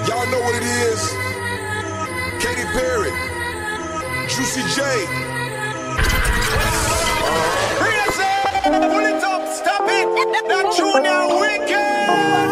Y'all know what it is. Katy Perry, Juicy J. Pull it up, stop it. That Junior Wicked.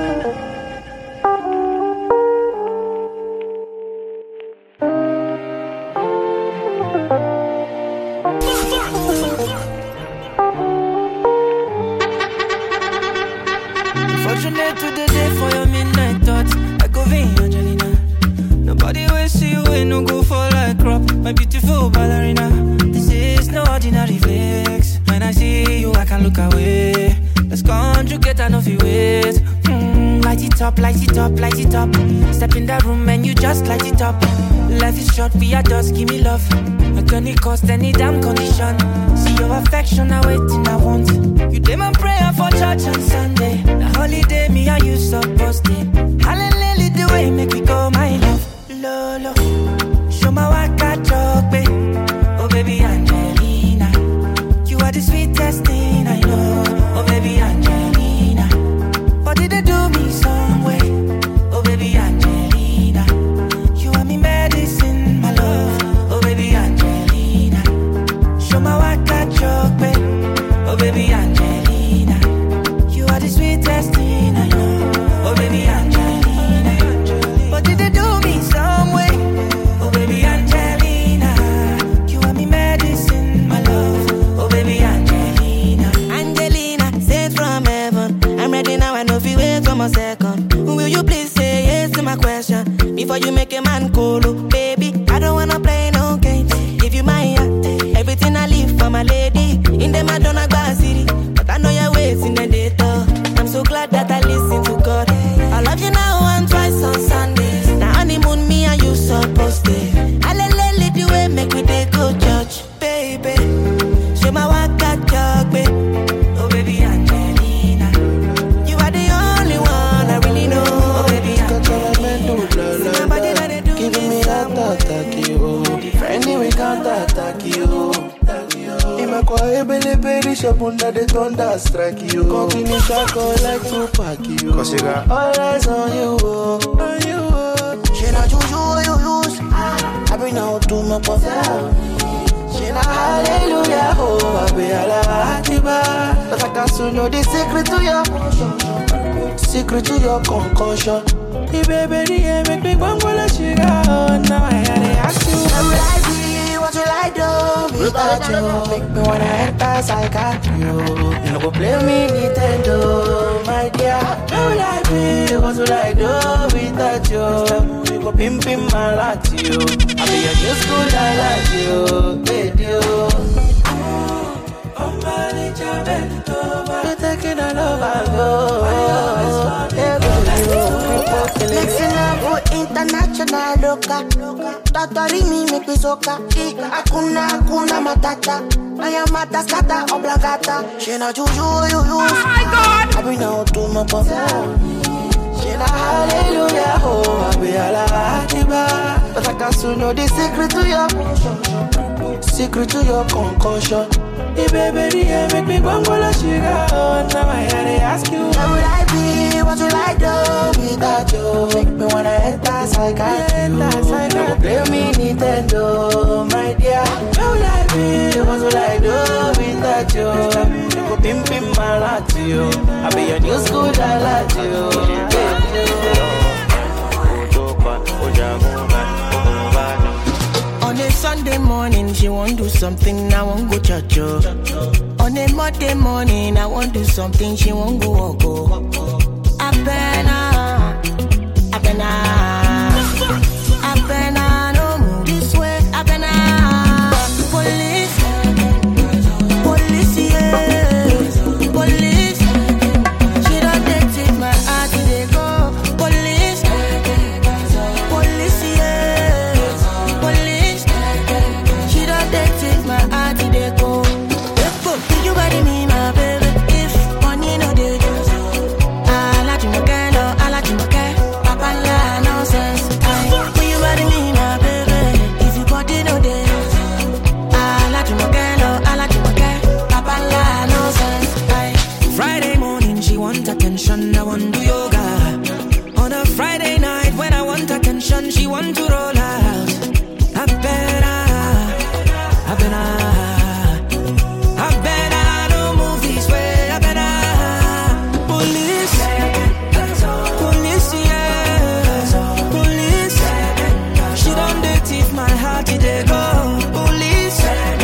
Fortunate to the day for your midnight thoughts. I go in, Angelina. Nobody will see you when no go for like crop. My beautiful ballerina. This is no ordinary flex. When I see you, I can't look away. Let's conjugate, I know if you wait. Light it up, light it up, light it up. Step in that room and you just light it up. Life is short, we are just give me love. At any cost, any damn condition. See your affection, I waiting, I want. You did my prayer for church on Sunday. The holiday, me and you supposed to. Hallelujah, the way make me go, my love. Lolo, show my waka chocolate. Oh baby Angelina, you are the sweetest thing I know. Oh baby Angelina, what did they do me some way? Oh baby Angelina, you are me medicine, my love. Oh baby Angelina, show my waka chocolate. Oh baby Angelina, you are the sweetest thing I know. Oh baby Angelina, what did they do me some way? Oh baby Angelina, you are me medicine, my love. Oh baby Angelina, Angelina, sent from heaven. I'm ready now, I know if you wait for a second. Will you please say yes to my question before you make a man colo? Baby, I don't wanna play no games. Give you my heart, everything I leave for my lady. In the Madonna Bar City, but I know you're waiting the data. I'm so glad that I listen to God. I love you now and twice on Sundays. Now honeymoon, me and you supposed to. I let the way make me take go church, baby. Show my waka jog, baby. Oh baby Angelina, you are the only one I really know. Oh baby Angelina, giving me that attack you. Friendly we can't attack you. Imekwa ebele peri shapunda de thunder strike you. Continue shako like Tupac you. Cause you got all eyes on you. On you. She not juju you use. I bring out to my papa. She not hallelujah. Oh, I be ala. But I can't know the secret to your secret to your concussion. The baby, make me bang while she go. Now I gotta ask you. What will I be? What will I do without you? Make me wanna enter psychiatry. You no go play me Nintendo, my dear. What will I be? What will I do without you? You go pimp my life to you. I be your new school, I like you, baby. You're taking all over, Mixing up with international loca. Tatori me make me soca. Hakuna matata. I am matascata oblagata. She na juju you use. Oh my God! I bring out to my papa. She na hallelujah. Oh, I be ala. But I can't know the secret to your concussion. Hey baby, make me bang while she go. Now I gotta ask you. What will I be? What will I do without you? Make me wanna enter psychiatry. You go play me Nintendo, my dear. What will I be? What will I do without you? You go pimp my life to you. I be your new school, I like you. On a Sunday morning, she won't do something, I won't go church. On a Monday morning, I won't do something, she won't go walk. Abena, no move this way, Abena. Police, yeah, police. She don't take my heart, they go. Police, yeah, police. She don't take my heart, they go. Think you got me, my baby. If money no dey, I like you again, I like you again. Papa, yeah, nonsense. When you got me, my baby. If you body no dey, I like you again, I like you again. Papa, yeah, nonsense. Friday morning, she want attention, I want do yoga. On a Friday night, when mansion she want to roll out. I better don't move this way. I better. Police, yeah. Police, she don't date if my heart did they go. Police,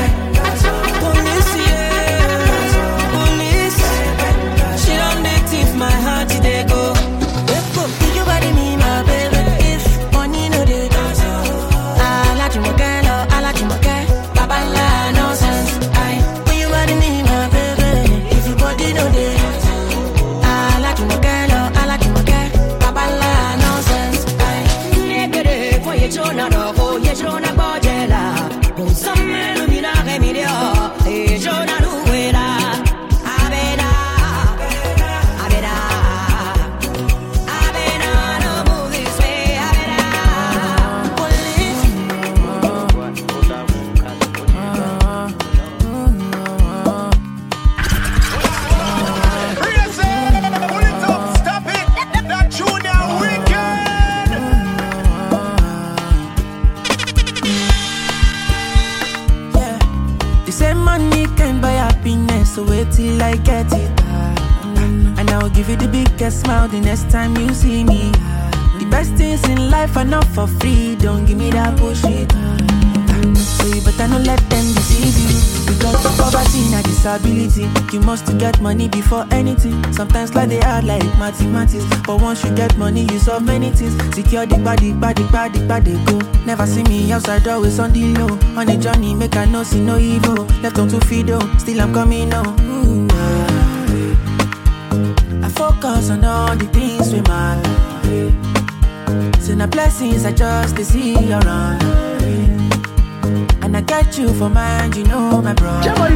yeah. Police, she don't date if my heart did they go. Think you body me, my baby. If money no dey, I like you more girl, I like you more girl. Baba la nonsense. When you body me, my baby. If you body no dey, I like you more girl, I like you more girl. Baba la nonsense. Negere kwa yechona roho, yechona bojela. Usamme lumina remedio, yechona luwela. Abeda. So wait till I get it, and I'll give you the biggest smile the next time you see me. The best things in life are not for free, don't give me that bullshit. So you better not let them deceive you, because poverty is a disability. You must get money before anything. Sometimes like they are like mathematics, but once you get money you solve many things. Secure the body go. Never see me outside, always on the low. On a journey, make I no see no evil. Left on 2 feet though, still I'm coming on. I focus on all the things we matter. So the blessings I just to see around. And I got you for mind, you know my brother. No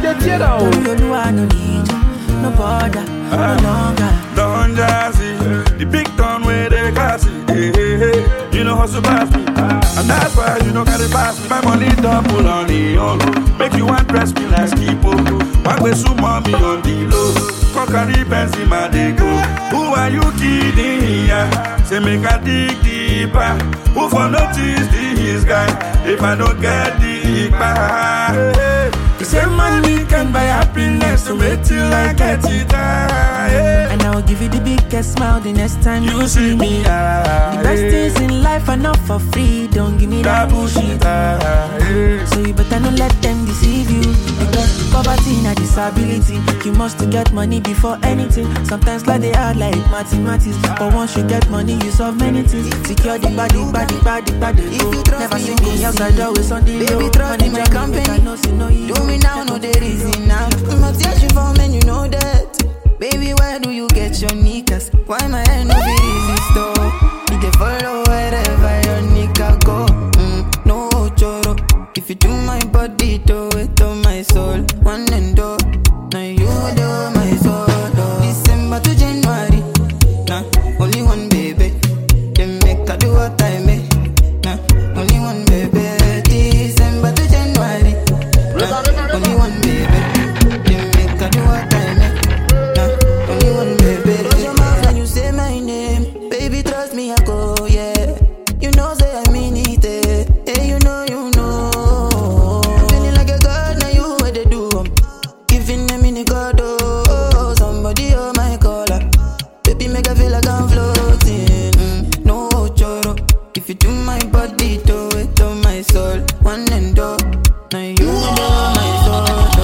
need no border, no longer. Don't just see the big town where they got it. You know hustle past me, and that's why you don't gotta pass me. My money double on the all. Make you want press me like people. One way some mommy on the low. Conquer pens in my go. Who are you kidding? Yeah. Say make a dig deeper. Who for notice this guy? If I don't get the back. You say money can buy happiness, so wait till I get it. And I'll give you the biggest smile the next time You see me. The best things in life are not for free, don't give me that bullshit. So you better not let them deceive you, because poverty is a disability. You must get money before anything. Sometimes like they are like mathematics, but once you get money you solve many things. Secure the body go. Never see me outside, always on the low. Baby, trust in my company. Do me now, no there is now. We must teach you for men, you know that. Baby, where do you get your knickers? Why my head no be easy store? You can follow wherever your nigga go. No choro. If you do my body, do it to my soul. One and all. Now you do my soul. December to January. Nah, only one baby. Then make her do what I make. Nah, only one baby. December to January. Nah, only one baby. Then make her do what I make. Nah, only one baby. Close your mouth when you say my name. Baby, trust me, I go, yeah. You know, say I mean it, eh. Hey, you know, you know. I'm feeling like a god, now you what they do. Giving them in the god, oh. Somebody, oh my caller. Baby, make I feel like I'm floating. No choro. If you do my body, do it to my soul. One and all. Now you know my soul.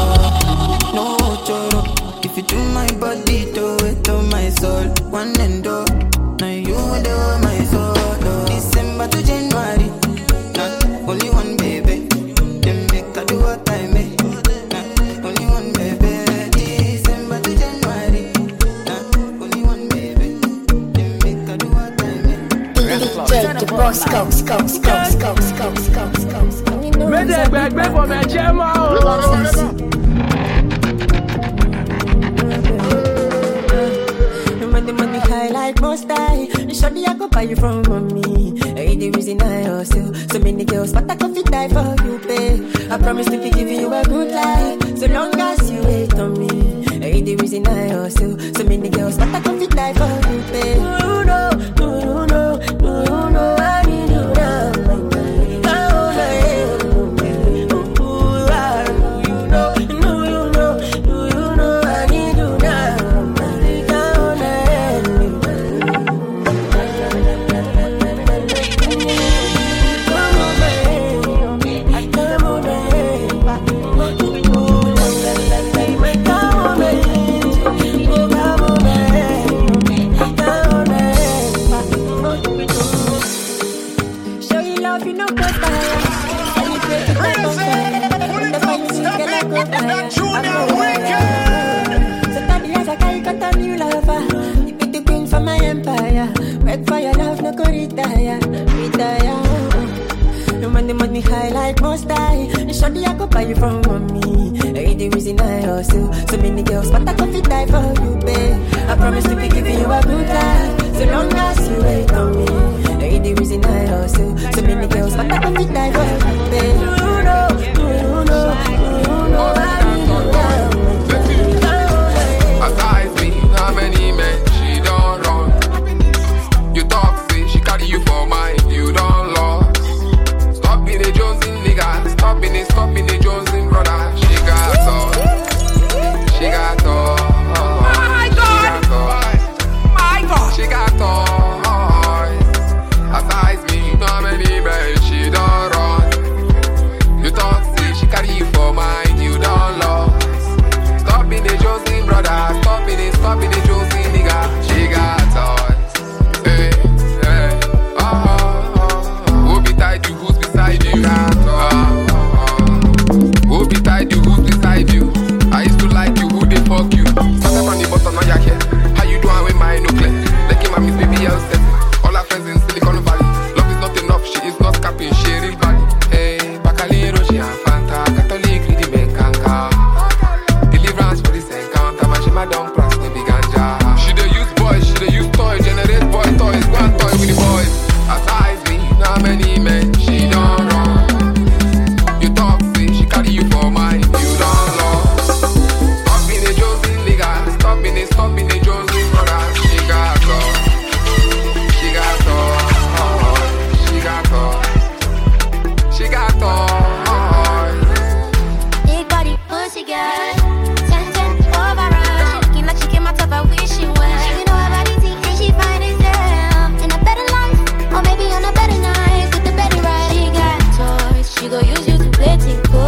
No choro. If you do my body, do it to my soul. One and all. Now you know my soul. December to January. Not only one baby. Then make her do what I make. Not only one baby. December to January. Not only one baby. Then make her do what I make. DJ the boss comes. Mede gbẹgbẹ for my jama o. Money high like most high. Shorty, I go buy you from mommy. Ain't the reason I hustle. So many girls, but I can fit die for you, babe. I promise to give you a good life, so long as you wait on me. Ain't the reason I hustle. So many girls, but I can fit die for you, babe. No, I need you. die for you, babe. I promise to be giving you a good time, so long as you wait on me. Ain't the reason I hustle. So many girls, but I don't die for you, babe. You know, I really love you. Aside me, how many men she don't run? You talk, say she carry you for mine, you don't lost. Stop being a Jonesy nigga, stop being a Jonesy brother. She got all, she got all. My God, my God, she got all. Aside me, how many men she don't run? You talk, say she carry you for mine, you don't lost. Stop being a Jonesy brother, stop being a Jonesy nigga. She got toys, hey, hey, Who be tied you, who's beside you? Who be tied you, who's beside you? I used to like you, who they fuck you? Started from the bottom, now you're here. How you doing with my nuclear? Like my miss baby, I'll set. All her friends in Silicon Valley. Love is not enough, she is not capping, she real body. Hey, Bacali, Roshi and Fanta, Catholic, Ridi, Benkanka. Deliverance for this encounter, man, she my dumb class, baby ganja. She dey use boys, she dey use toys, generate boy toys, go and toy with the boys. Aside me, how many men she don't run? You talk, say she carry you for mine, you don't love. Stop being a Jonesy nigga, stop being a Jonesy brother. She got all, she got all, she got all, she got all. Big body pussy girl, 10 over her. She looking like she came out of a wishing well. You know her body thick and she find herself in a better life, or maybe on a better night with the better right. She got toys, she go use you to play tinko.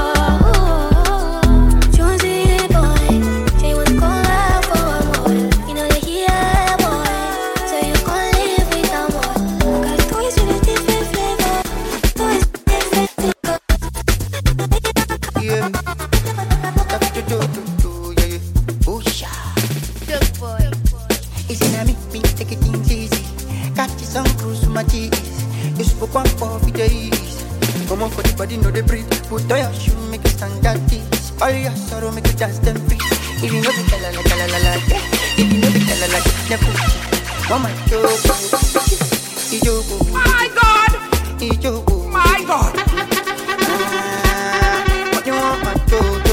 Jonesy boy, she was call out for a boy. You know they hear boy, so you gon' live with a boy. Got toys with a different flavor, toys with different flavor. Yeah, stuff to do, yeah. Oh, sha. Good boy. It's in a me, take it things easy. Catch you some cruise with my cheese. You spoke one for days. Come on for the body, know the breathe. Put on your shoe, make it stand at this. All your sorrow, make it dance them free. If you know the la la la la, yeah. If you know the la la, never. Mama, my God, my God. What you want, my Jojo?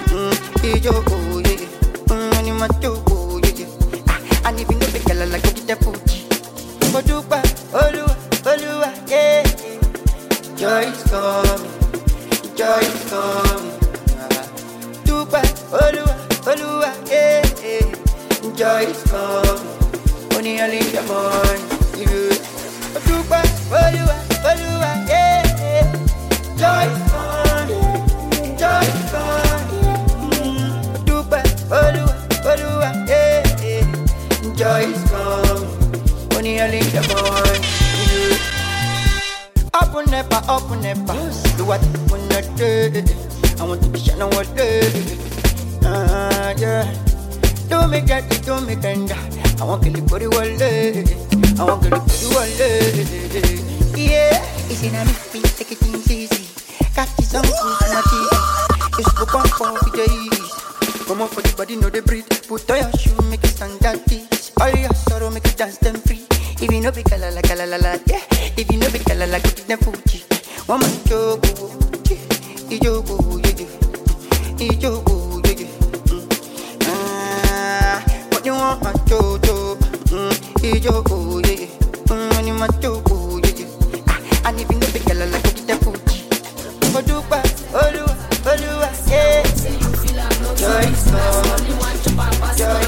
And if you know the girl, like go get the food. Go do ba, Olua, yeah. Joy is coming, joy is coming. Do ba, Olua, yeah. Joy is coming, only early in the morning. Do ba, Olua, yeah. Joy is coming, joy is coming. Do ba, Olua, yeah. Joy is coming, only early in the morning. Up on never, do what you wanna do. I want to be shining all day. Yeah. Do me get it, do me tender. I want to live for the world. I want to live for the world. Yeah. It's in a me, take it easy. Catch you some cruise in my teeth. You spoke one for days. Come on for the body, know the breathe. Put on your shoe, make it stand at this. All your sorrow, make it dance them free. If you know be kala la, yeah. If you know be kala la, go get them Fuji. One man jogo, ijogo, yeah. What you want, my Jojo? Ijogo, yeah. Money, my Jogo, yeah. And if you know be kala la, go get them Fuji. Go do ba, Olua, yeah. Joy is coming, joy.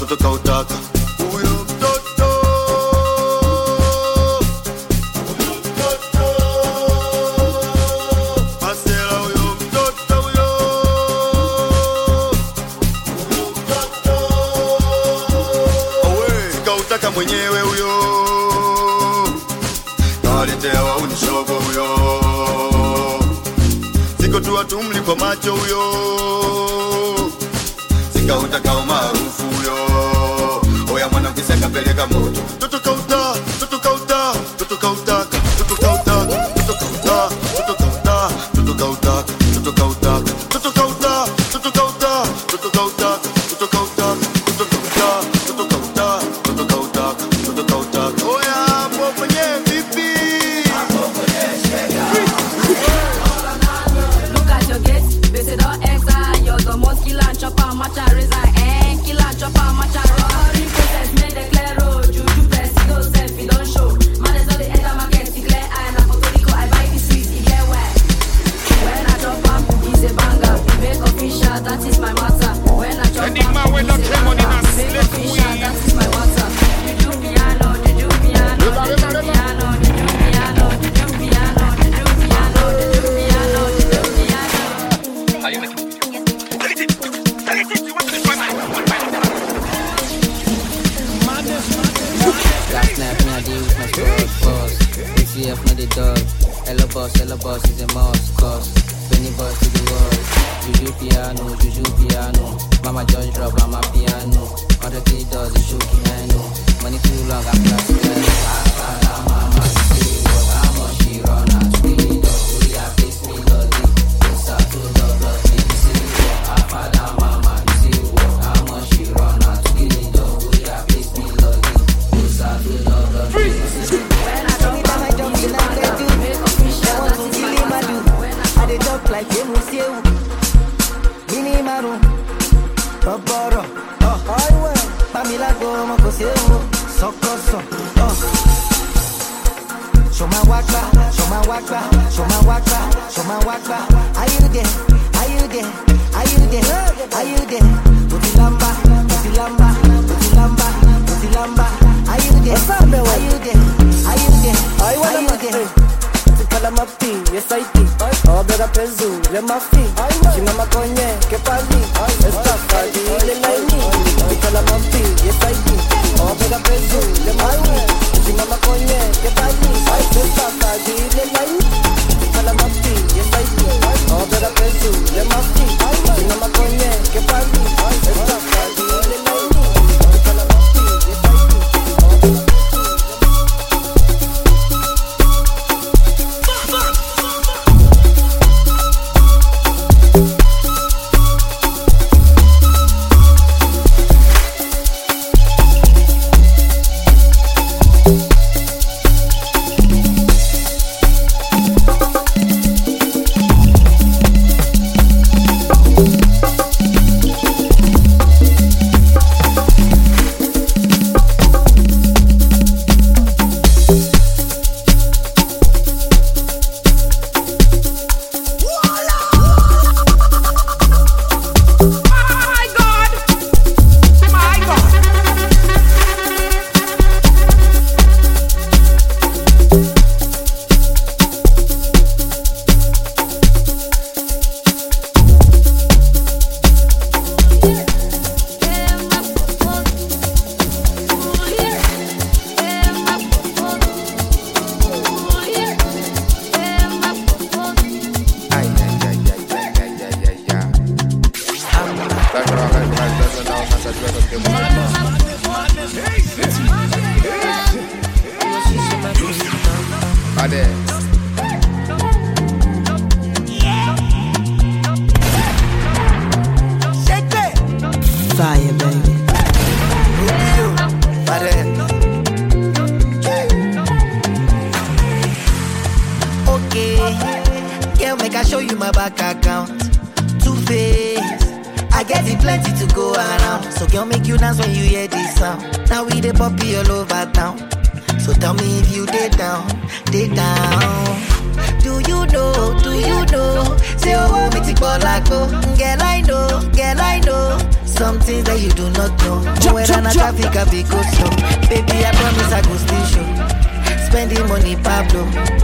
tutokautaka huyo mtoto. Masela huyo mtoto huyo. Owe, sikautaka mwenyewe huyo. Nawaletea wauni shogo huyo. Siko tu watumli kwa macho huyo. Sikautaka umaarufu huyo. Oya mwana mkiseka peleka moto. Tutokauta, tutokauta, tutokautaka, tutokautaka, tutokautaka, tutokautaka, tutokautaka, tutokautaka, tutokautaka, tutokautaka, tutokautaka, tutokautaka, tutokautaka, tutokautaka, tutokautaka. Oya hapo kwenye vipi? Look at your gates, they say don't exile. You're the most killer chopper, matcha razor, and killer chopper, matcha razor. Process made the clear road, juju press, you don't self, you don't show. Man, there's only enter market, you clear eye, na Puerto I buy the sweet, you get wet. When I drop up, he's a banger. Make official, that is my matter. When I drop up, he's a banger. Make official, that is my matter. Juju piano, juju piano, juju piano, juju piano, juju piano, juju piano, juju piano, juju piano. How you making? Last night, me I deal with my squad boss. ACF no the dog. Hello boss is a must. Cause Benny boss to the world. Juju piano. Mama George drop on my piano. 100 kid does the show piano. Money too long, I'm plastic. Mama, see what how much she run out. Speed up, we have face me lolly. It's up to the bloody. See what father mama. See what how much she run out. Speed up, we have face me lolly. It's up to the bloody. Anytime I jump in and they do, they want to kill him, I do. I dey jump like a museu. Mini maru, Toboro, Pamela go, Mokoseo, Sokoso, show my waka, show my waka, show my waka, show my waka. Are you there? Are you there? Are you there? Are you there? Utilamba, Utilamba, Utilamba, Utilamba. Are you there? Are you there? Are you there? Are you there? Kala mapi, yes I think. Obera pezu, le mafi. China makonye, ke pali. Estafa di le laini. Kala mapi, yes I think. Obera pezu, le mafi. China makonye, ke pali. Estafa di le laini. Kala mapi, yes I think. Obera pezu, le mafi. China makonye, ke pali. Estafa di le laini. Kala mapi, yes I think. Fire, baby. Okay, yeah, make I show you my bank account. Two-Face, I get it plenty to go around. So girl, make you dance when you hear this sound. Now we the poppy all over town. So tell me if you dey down, dey down. Do you know, do you know? Say oh, want me to go like oh. Girl, I know, something that you do not know. When my traffic I be go slow. Baby, I promise I go still show. Spending money, Pablo.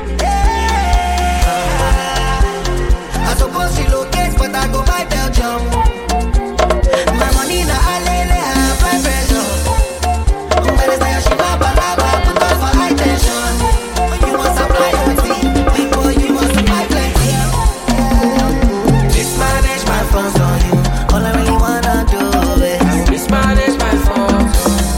I suppose she locate, but I go buy Belgium. My money na alele, high pressure. But it's like she baba lava, put on for high tension. You must supply plenty, people you must supply plenty. Mismanage my funds on you, all I really wanna do is mismanage my funds.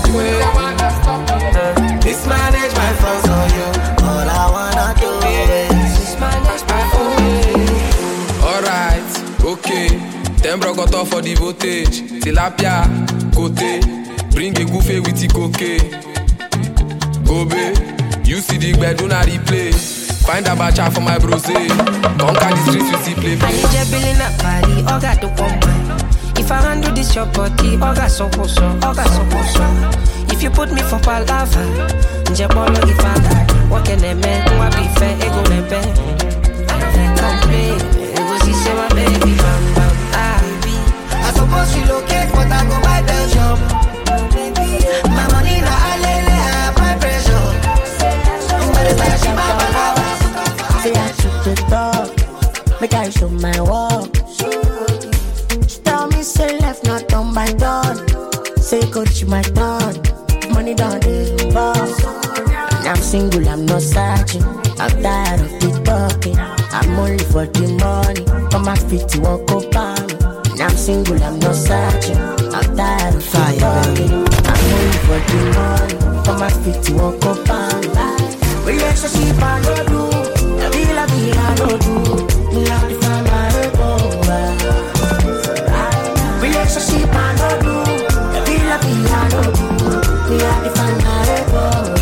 Mismanage my funds on you, all I wanna do is mismanage my funds. Alright, okay. Tembro got off for the voltage. Tilapia, côté. Bring a goofy with the cocaine. Gobe, you see the bed, do not replay. Find a bacha for my brose. Conquer the streets with the play. I need your billing up party, Oga do come. If I handle this your body, Oga so. If you put me for palava, Njebolo ifanga. What can a man who I be fair, ego nembe. Complain, it was she say my baby, bam bam. I suppose she locate, but I go buy Belgium. My money na alele, high pressure. But it's like she baba lava. Say I shoot the dog, make I show my walk. She tell me say left not done by done. Say coach my turn, money done the involved. I'm single, I'm not searching. I'm tired of the talking. I'm only for the money. On my feet, you won't go by me. I'm single, I'm not searching. I'm tired of fire, baby. I'm only for the money. On my feet, you won't go by me. Relationship, I don't do. La vida, I don't do. Me have to find my ego. Relationship, I don't do. La vida, I don't do. Me have to find my ego.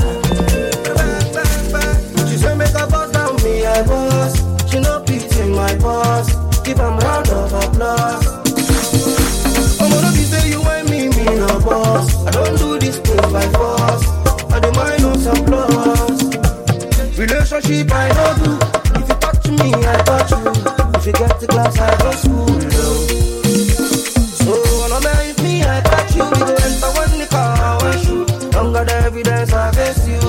She say make a boss down me, I boss. She no pity my boss. Give a round of applause. I'm gonna be say you and me no boss. I don't do this thing by force. I don't mind no applause. Relationship I don't do. If you touch me, I touch you. If you get the class, I go school. So when I'm there with me, I touch you. We go enter one the car and shoot. Don't got the evidence against you.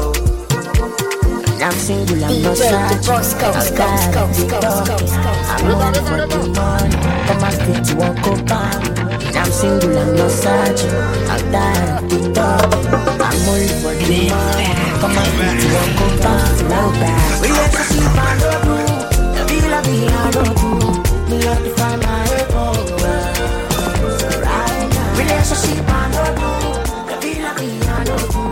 I'm single, I'm not searching. I'm tired of the talking. I'm only for the money. Come and fit, you won't go back. I'm single, I'm not searching. I'm tired of the talking. I'm only for the money. Come and fit, you won't go back. Relationship, I don't do. La vida, I don't do. Me have to find my ego. Relationship, I don't do. La vida, I don't do.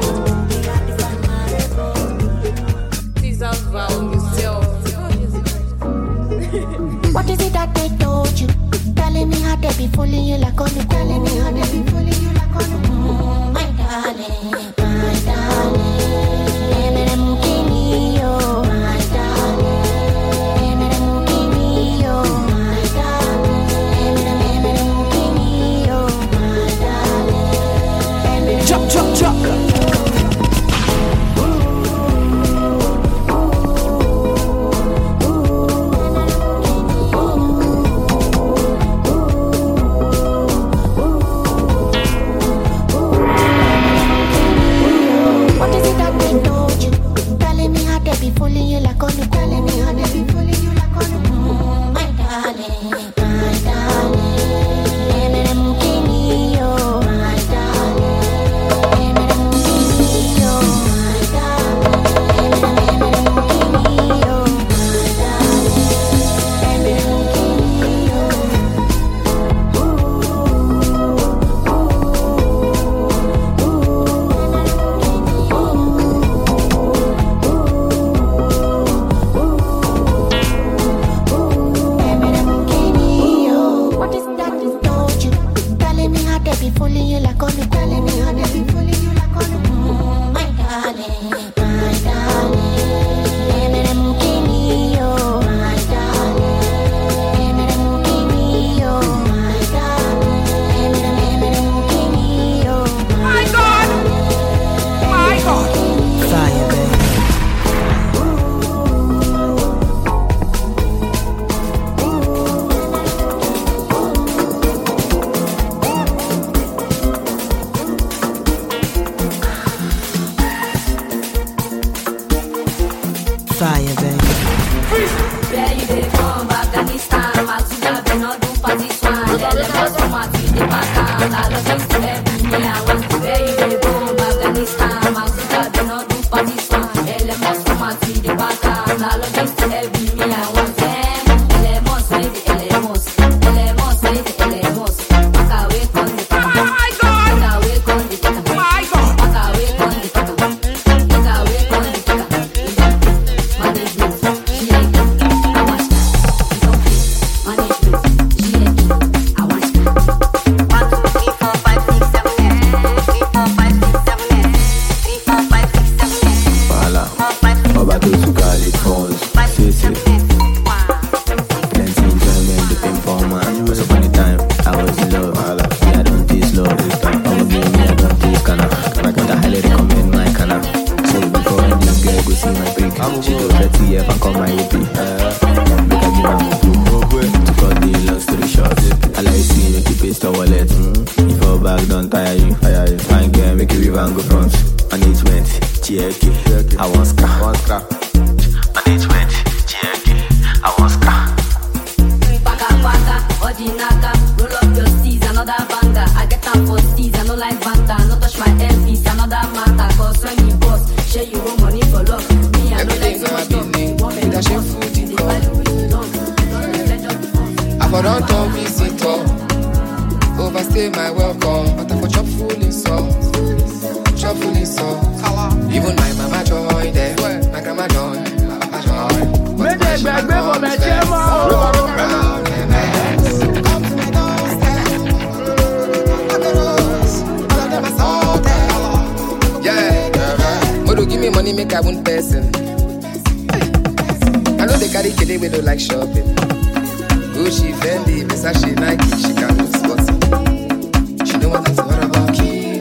What is it that they told you? Telling me how they be fooling you like on the telling me how they be fooling you like on the my darling, my darling. Emere mukini yo, my darling. Emere mukini yo, my darling. Emere mukini yo, my darling. Chop. What is it that Binaka, roll up your steez, another banger. I get time for steez, I no like banter. No touch my MPs, another matter. Cause when you boss, share you own money for love. Me, I know like so much stuff. I for don't talk visitor, overstay my welcome, but I for chop full in sauce, chop full in sauce. Even my mama join there, my grandma join, my papa join. Make them back for my chairman. Give me money, make I one person. I know they carry kid, we don't like shopping. Gucci, Fendi, Versace, Nike, she can move spots. She know what I'm talking about.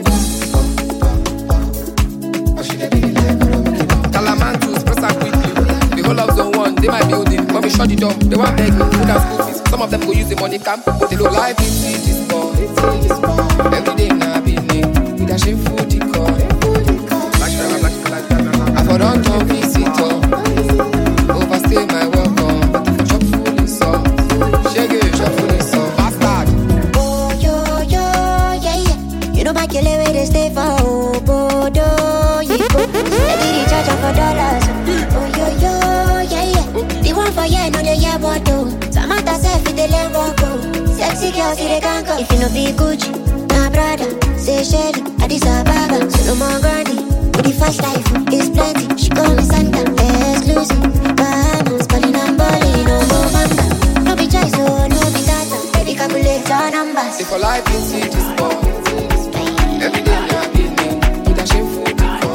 Oh, she never really like Talamantus, press her quickly. The whole of zone one, they might building. When we shut the door, they want beg me, who can school fees. Some of them go use the money camp, but they low life in this sport. Every day now, be me, with a shameful decor. I don't talk visitor, overstay my welcome, but if I chop full in sauce, shake it, chop full in sauce, bastard. Oh yo yo yeah yeah, you know my killer where they stay for Bodo, you go. Steady the charge for dollars. Oh yo yo yeah yeah, the one for yeah no the yeah what do. Samantha say fit the land walk go. Sexy girls see they can't go. If you no be Gucci, my brother, say Shelly, Addis Ababa, so no more granny. The fast life is plenty. She call me Santa, exclusive. Bahamas, calling and balling, no more manga. No be choice, no be data. Baby, calculate our numbers. If I life in city sport, every day now be me, with a shameful decor.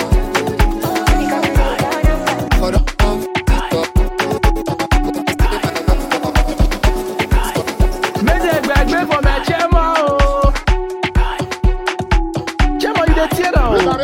For the Make them back for my chairman. Chairman, you the theater.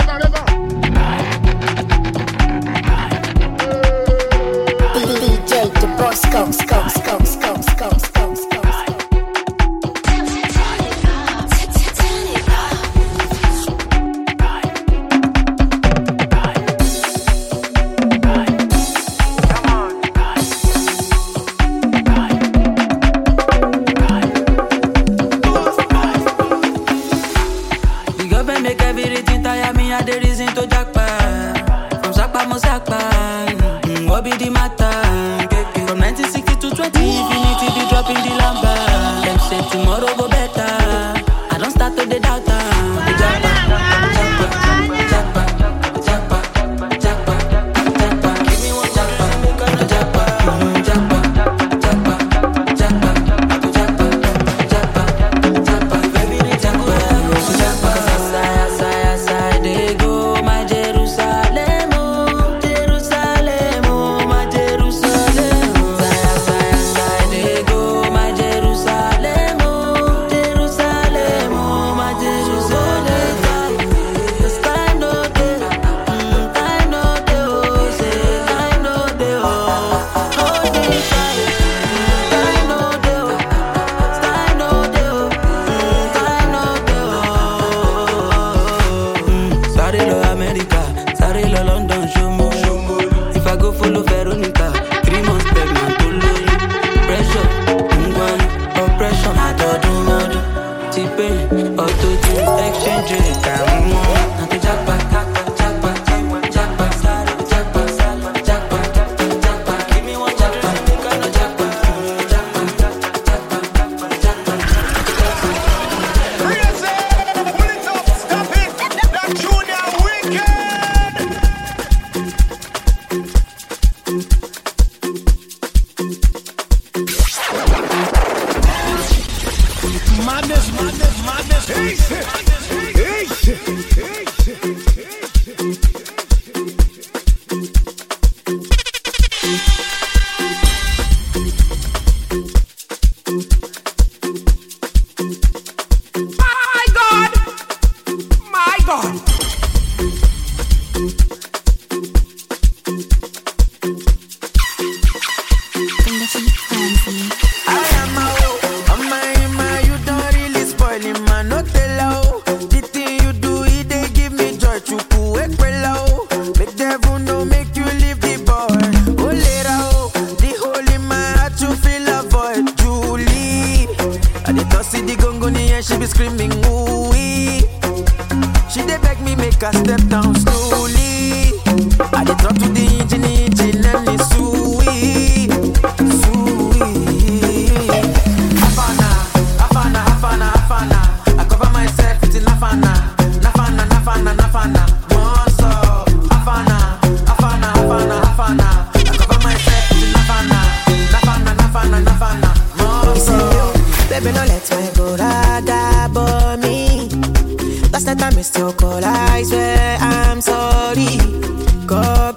What be the matter? From 1960 to 20, infinity be dropping the lamba. Them say tomorrow go better. I don't start to the doubt. Give me one they go my Jerusalem. screaming ooh-wee. She dey beg me make her step down slowly. I dey talk to the engine, let me sweet. Afana. I cover myself with Nafana. Monso. Afana. I cover myself with Nafana. Monso. Baby, no let me go raga me. Last night I missed your call, I swear I'm sorry. Go.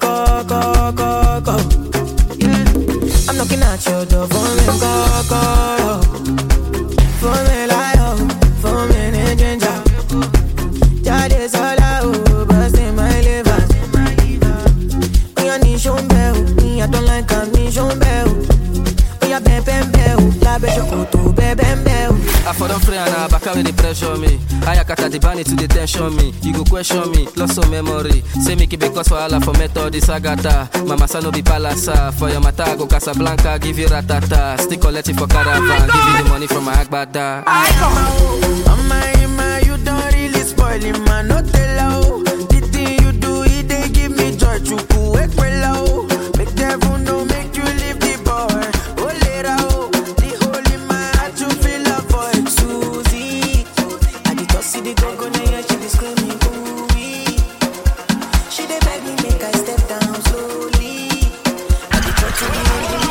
Yeah. I'm knocking at your door for me, go. For me, like, for me, ginger. That is all I owe, but in my liver. We are nishon bell, me, I don't like a nishon bell. We are bam, la bejo koto, bam. I for don't pray and I back with the pressure me. I akata the bunny to the tension me. You go question me, lost of memory. Say make it because for Allah for method this agata. Mama sa no be palasa. For your mata go Casablanca, give you ratata. Still collect it for caravan, give you the money from my agbada. I come out, my, you don't really spoil him, man. No tell out. The thing you do, it they give me joy. Chuku work well out. Make devil no make you leave the boy. Oh later, the hole in my heart you feel love for it. Susie, I did not see the gongo now she be screaming ooh-wee. She dey beg me make I step down slowly. I did talk to the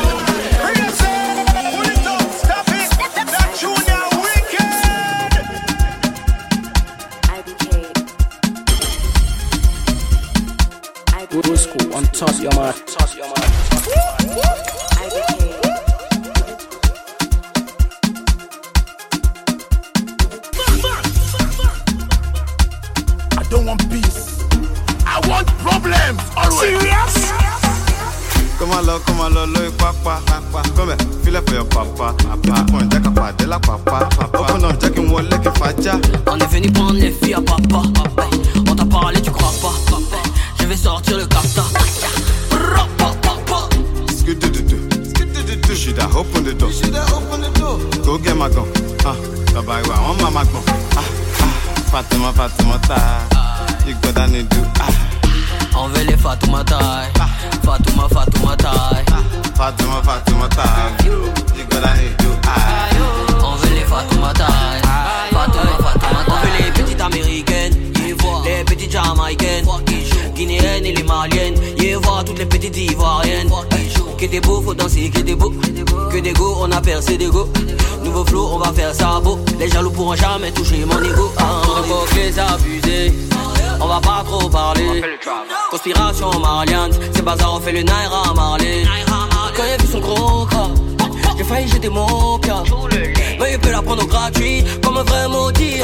Busco on toss your mark. I don't want peace. I want problems. Always. Serious? Come on, look, papa. Come here, feel it for your papa. Point, jack up, de la papa. Open up, jack and wall, like a faja. On est venu prendre les filles à papa. On t'a parlé, tu crois pas. Je vais sortir le kata. Should I open the door? Go get my gun. Bye-bye, I want my magnum. Fatima, ta. You got that need to. On veut les Fatouma taille. Fatouma taille. Fatima, ta. You got that need to. On veut les Fatouma taille. Fatouma taille. On veut les petites américaines. Les petites jamaïcaines. Guinéennes et les maliennes. Voir toutes les petites ivoiriennes. Que des beaux, faut danser, que des beaux. Que des go, on a percé des go. Nouveau flow, on va faire ça beau. Les jaloux pourront jamais toucher mon ego. Pour époque les abusés, on va pas trop parler. Conspiration mariante, c'est bazar, on fait le Naira Marley. Quand il a vu son gros corps, j'ai failli jeter mon cœur. Mais il peut la prendre au gratuit, comme un vrai maudit.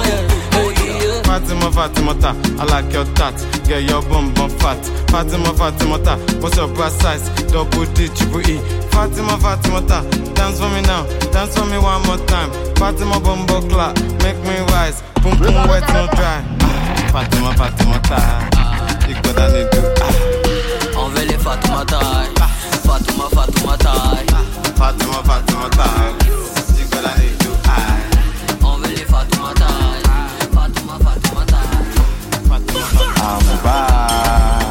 Fatima, ta, I like your tat. Get your bum fat. Fatima, ta, what's your breast size? Double D, triple E. Fatima, ta, dance for me now, dance for me one more time. Fatima, bumbo clap, make me rise. Boom, wet, no dry. Fatima, ta, you got that need to. On veut les Fatouma taille. Fatouma taille. Fatima, ta, you got that need to. On veut les Fatouma taille. Fatouma taille. I'm back.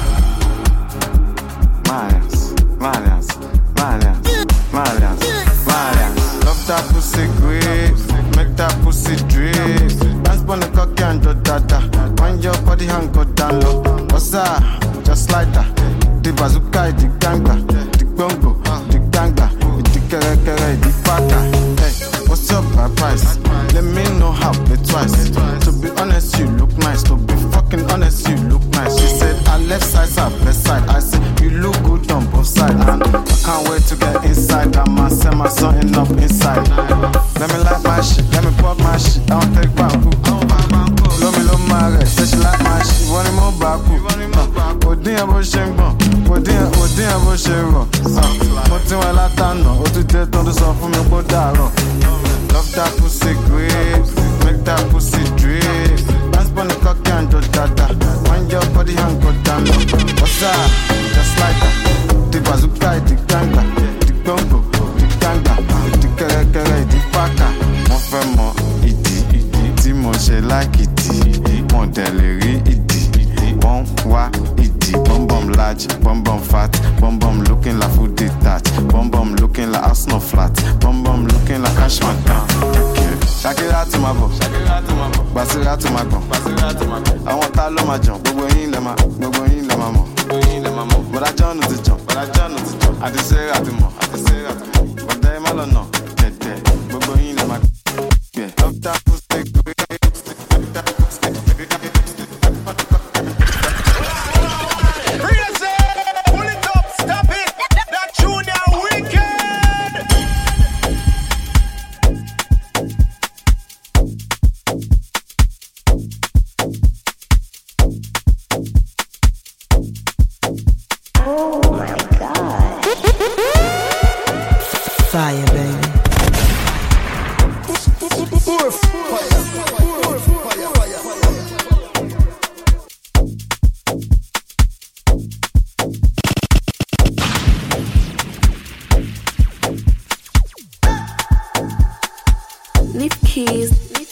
Malians. Love that pussy grip, make that pussy drip. Dance on the cocky and do dada. Wind your body and go down low. What's that? Just like that. The bazooka, the gangba, the bongo, the gangba, the kere, the paka. Hey, what's your price? Let me know how play twice. To be honest, you look nice. To be fucking honest, you look nice. She said, I left side, left side. I said, you look good on both sides. And I can't wait to get inside. I'ma send my something up inside. Let me like my shit, let me pop my shit. I don't take back. Love me, my red. Say she like my shit. Want more back. Odin abo shengbo. Odin abo shero. Motin wa latano. Otute tondo so fún mi kó dàrọ̀. Love that pussy grip, make that pussy drip. Dance on the cocky and do dada. Wind your body and go down low. What's that? Just like that. The bazooka, the ganga, the bongo, the ganga, the kere, máa bọ̀. Gbàsíra tó máa gbọ̀n. Àwọn tá ló máa jàn, gbogbo yín lẹ máa mọ̀. Bọ̀dá John ti jàn, àti Sarah ti mọ̀. Bọ̀dá ẹ má lọ nà, kẹ̀kẹ́, gbogbo yín lẹ máa gbẹ̀. Dr. Pussy Grey. Fire, baby. Leave keys.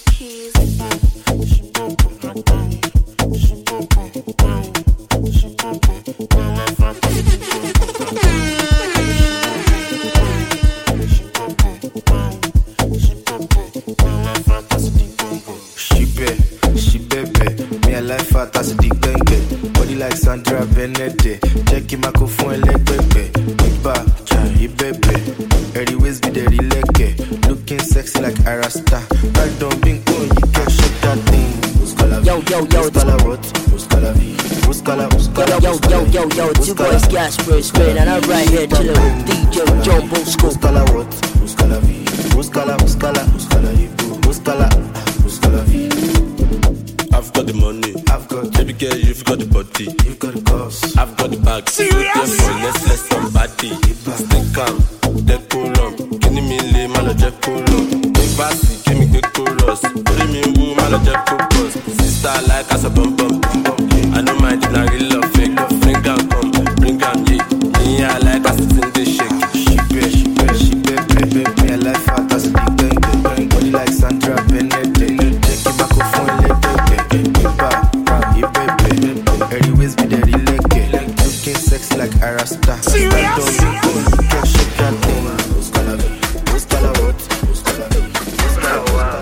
She bebe, me a life fat as a dick benge. Body like Sandra Benede. Jackie microphone elegbe. Iba, chai bebe. Everywhere's be the releke. Looking sexy like Arasta. Right down bingo, you can shake that thing. Yo, Buscala what? Buscala V. Buscala. Yo, two boys gas spread, and I'm right here chilling with DJ John Bosco. Buscala what? Buscala V. Buscala Ibu. Buscala V. I've got the money. Baby girl, you've got the body. You've got the cause. I've got the bag. Serious? Let's somebody. Stick calm, then pull up. Give me lay, man, just pull up. Big bossy, give me good chorus. Bring me woo, man, just focus. Sister like us a bum bum. I know my did not really love fake. Bring down, yeah. Me, I like us in this shake. She bebe. Me a life fat as a dick benge. Body like Sandra Benede. Jackie microphone elegbe. Everywhere's be the releke. Looking sexy like Arasta. Serious? You can shake that thing. Buscala what? Buscala what?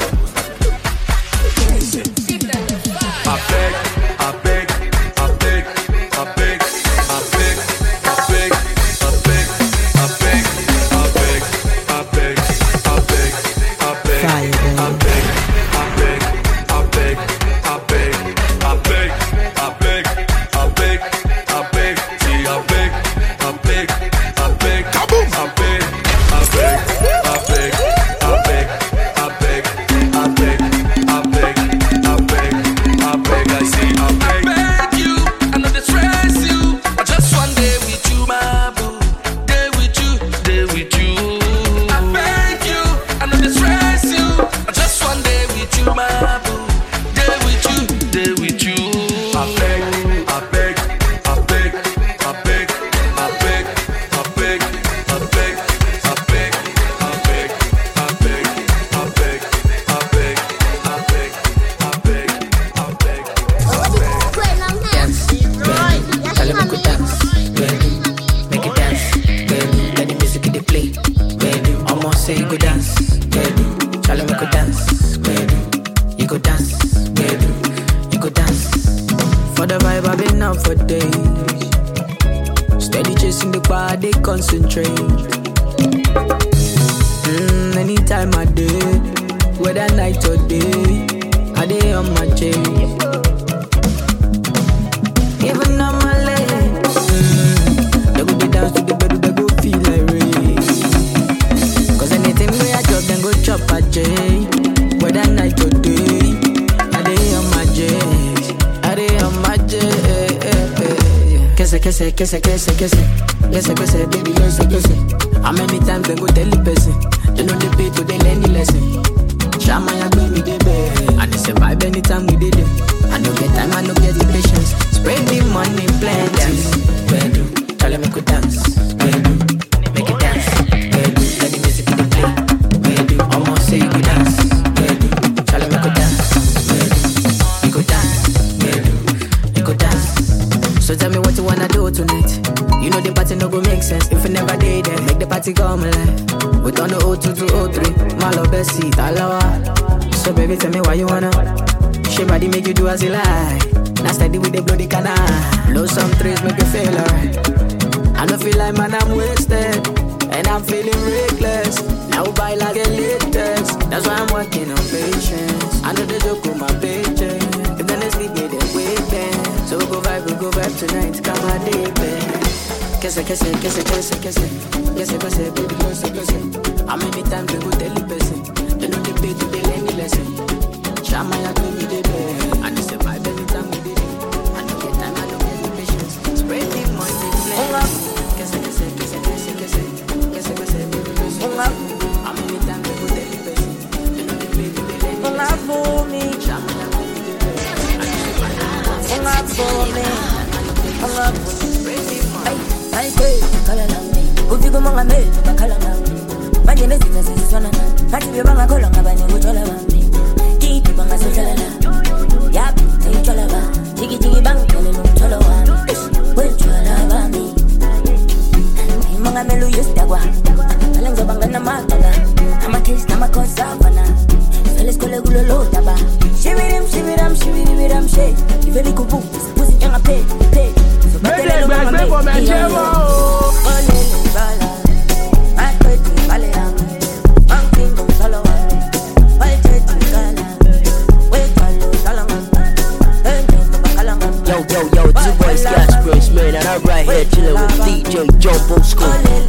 Kese, baby, kese. How many times they go tell the person? They know they pay to they learn the lesson. Shama ya baby, they beg. And they survive anytime we did it. I no get time, I no get the patience. Spread the money, plenty. Bedroom, tell them make we dance. Bedroom, make it dance. Bedroom, let the music be the play. Bedroom, almost say you dance. Bedroom, tell them make we dance. Bedroom, you go dance. Bedroom, you go dance. So tell me what you wanna do tonight. You know the party no go make sense if you never did it. Make the party come alive. We turn the 02 to 03. My love best seat, alawa. So baby, tell me why you wanna. She body make you do as you like. Now steady with the bloody canal. Blow some trees, make you feel alright. I don't feel like man, I'm wasted. And I'm feeling reckless. Now buy like a latest. That's why I'm working on patience. I know the joke on my paycheck. If then they sleep me, they waiting. So we go vibe tonight. Come on, deep. Kiss it, baby, close it. How many times they go tell the person? They know they pay to the any lesson. Shama ya to me, they pay. And it's a vibe anytime we did it. I don't get time, I don't get the patience. Spread the money, play. Kiss it, baby, close it. How many times they go tell the person? They know they pay to the any lesson. Shama ya to me, they pay. And it's a vibe anytime I say, Kalalami, Ufigo Mangame, Kalalami, Majene Sona, Kati Banga Kolanga, Banyola, Kiki Banga Sola, Yap, Cholava, Jiggy Jiggy Bang, Choloa, Well Cholava, Mangamelu Yustawa, Alango Bangana Matala, Amakis Namako Savana, Felis Colegulo Taba, Shiviram, She, Very Kubu, Pussy Janga Pay. Baby, for my Yo, it's your boy Scotch Bruce, man, and I'm right here chilling with DJ Jumbo School.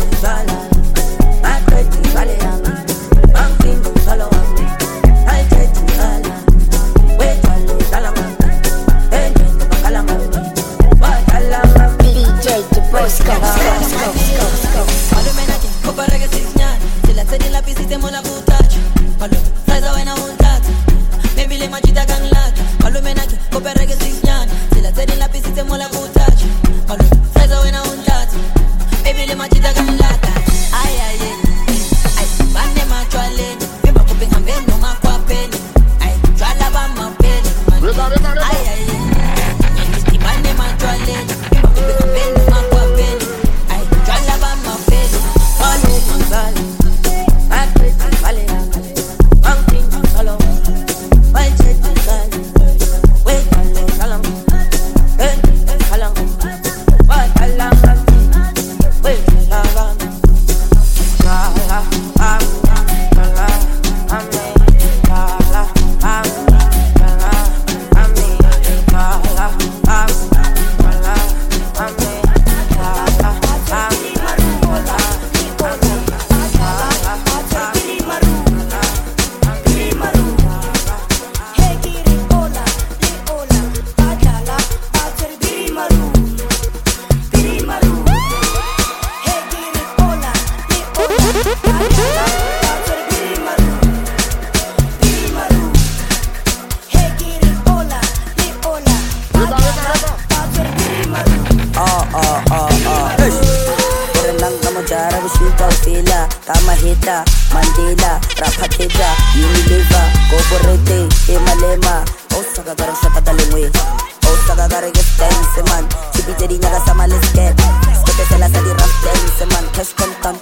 Mandela, Rapateja, Unilever, Goborete, Emalema, Osaka Shata Dalingwe, Osaka get dance, man, Tibiteri Nagasama, let's get, Sketela Sadi Rap dance, man, Cash Contant,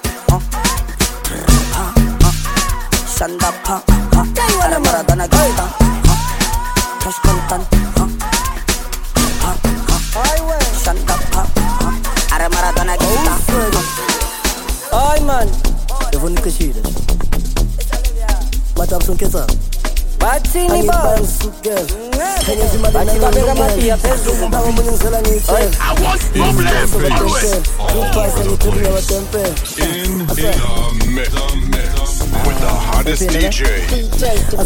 Shanda Pa, Maradona Gata, Cash Contant, Shanda Pa, Maradona Gata. Ay man, eu vou nunca gira. Mata a opção que é só. Batini ba. Bati ba pega matia peso. Não vamos nos ela nem sei. In the mix with the hottest DJ. DJ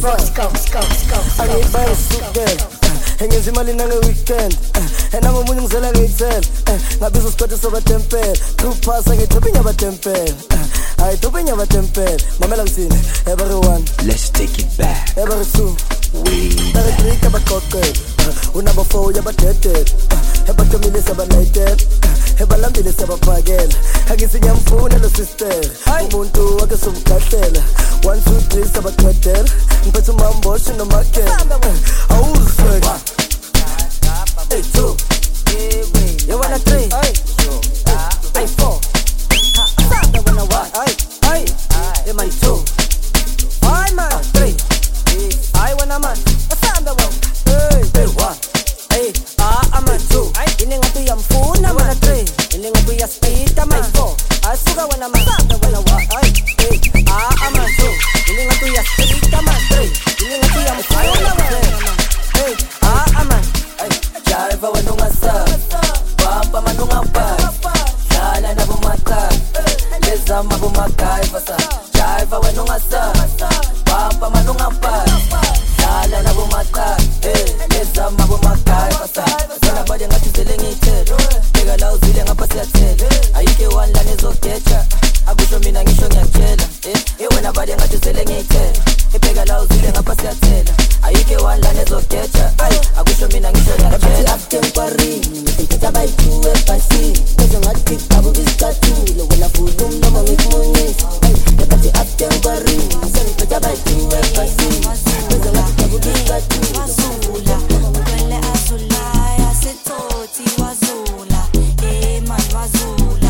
Bosco. Hengenzi imali nange weekend Enamo munye ngizela ngeyithela Ngabiza usikothe sobatempela Kuphasa ngithupinya batempela Hayi thupinya batempela Mamela ngisini everyone Let's take it back. Every two Every three kabakoke Unabo 4 yabadeded Ebatomile sabanited Ebalambile sabaphakela Angisinya mfuna lo sister Umuntu wake somkahlela 1 2 3 sabaqedela Ngiphethe umamboshi nomakela Awuzwe Hey 2 You wanna 3 Hey 4 You wanna 1 Hey Hey man 2 I man 3 wena man asambe wo hey one hey man two ini ngathi yamfuna wena three ini ngathi yaspita man four asuka wena man asambe wena one hey man two ini ngathi yaspita man three ini ngathi yamfuna wena man hey man jaiva wena ungasaba bamba man ungapha dlala nabo makhaya lezama bo makhaya basa jaiva wena ungasaba bamba man ungapha dlala nabo makhaya lezama bo makhaya basa zona bade ngathi zele ngithelo beka la uzile ngapha siyathela ayike one la nezogeja akusho mina ngisho ngiyatshela wena bade ngathi zele ngithelo beka la uzile ngapha siyathela ayike one la nezogeja akusho mina ngisho ngiyatshela after kwarini ngithatha bayithuwe basi bese ngathi abo isikhathule wena fulum noma ngikumonisa ngathi after kwarini ngithatha bayithuwe basi bese ngathi abo isikhathule wazula ukwele azula yasethoti wazula man wazula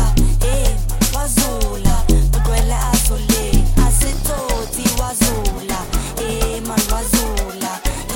wazula ukwele azule asethoti wazula man wazula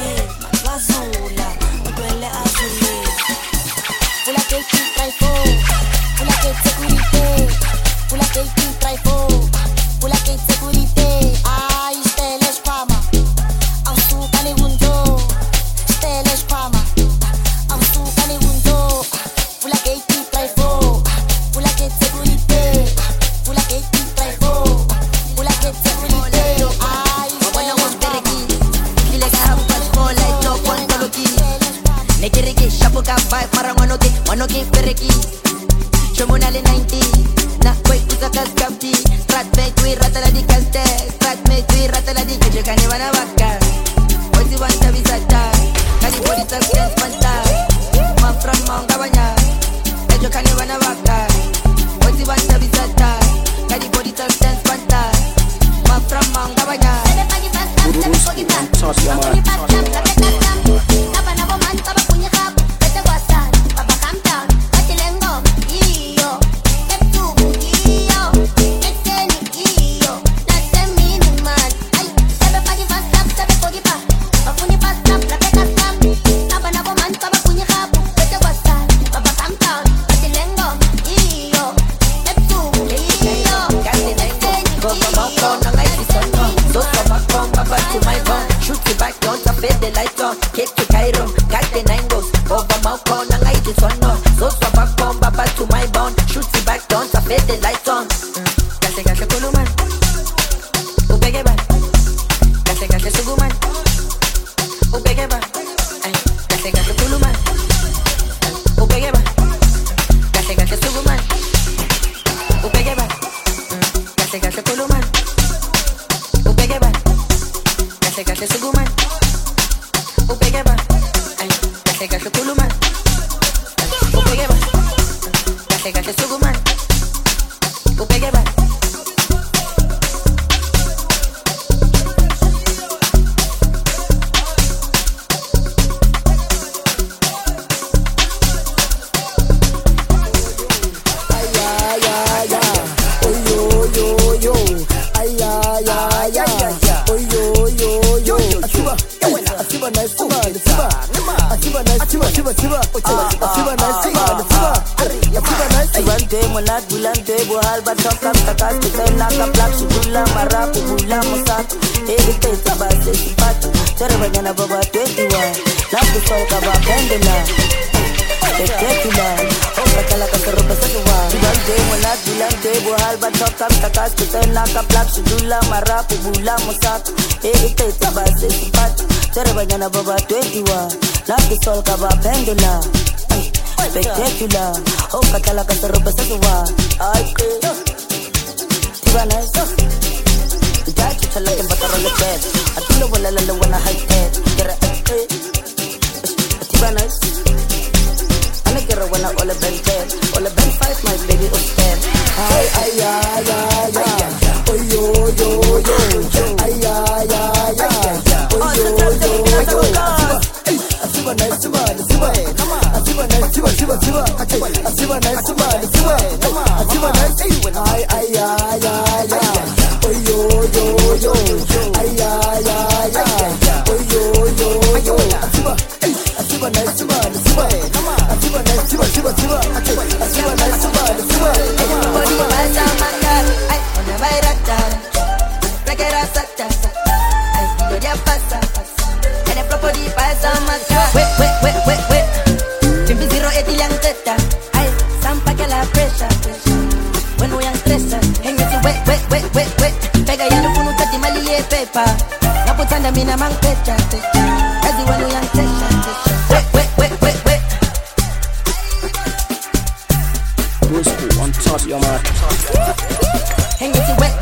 wazula ukwele azule pula que try for pula que security pula que try for pula que security ai steles kwama ausuka ni wundo steles kwama ausuka ni wundo pula que try for pula que security pula que try for pula que security ai Bueno, vos pereki, kile kahabu paspola ito kwanto loki. Nekiriki shapuka vibe mara wanoki pereki. Chomonale 90, na koi kusaka skapti. Strat me tui ratala di kaste, strat me tui ratala di kejekane wana waka. Ozi wanta visata, kani body tap dance panta. Ma from mangabanya, kejekane wana waka. Ozi wanta visata, kani body tap dance panta. Ma from mangabanya. Baba 21, love the soul kaba pendula, spectacular. Oh, katala kasaroba sa tuwa. Ay, tiba nice. Dachi talagang batarong lepet. At tilo wala lalawa na high head. Kira tiba nice. Ano kira wana ola ben 10, ola ben 5, my baby upstairs. Ay, ay, ay, ay, ay. Oh, yo, yo, yo. Ay, ay, ay, ay. paper. Na put on the mina man techa. As you when we young techa. Wait. School on top, your man. Hang it wait.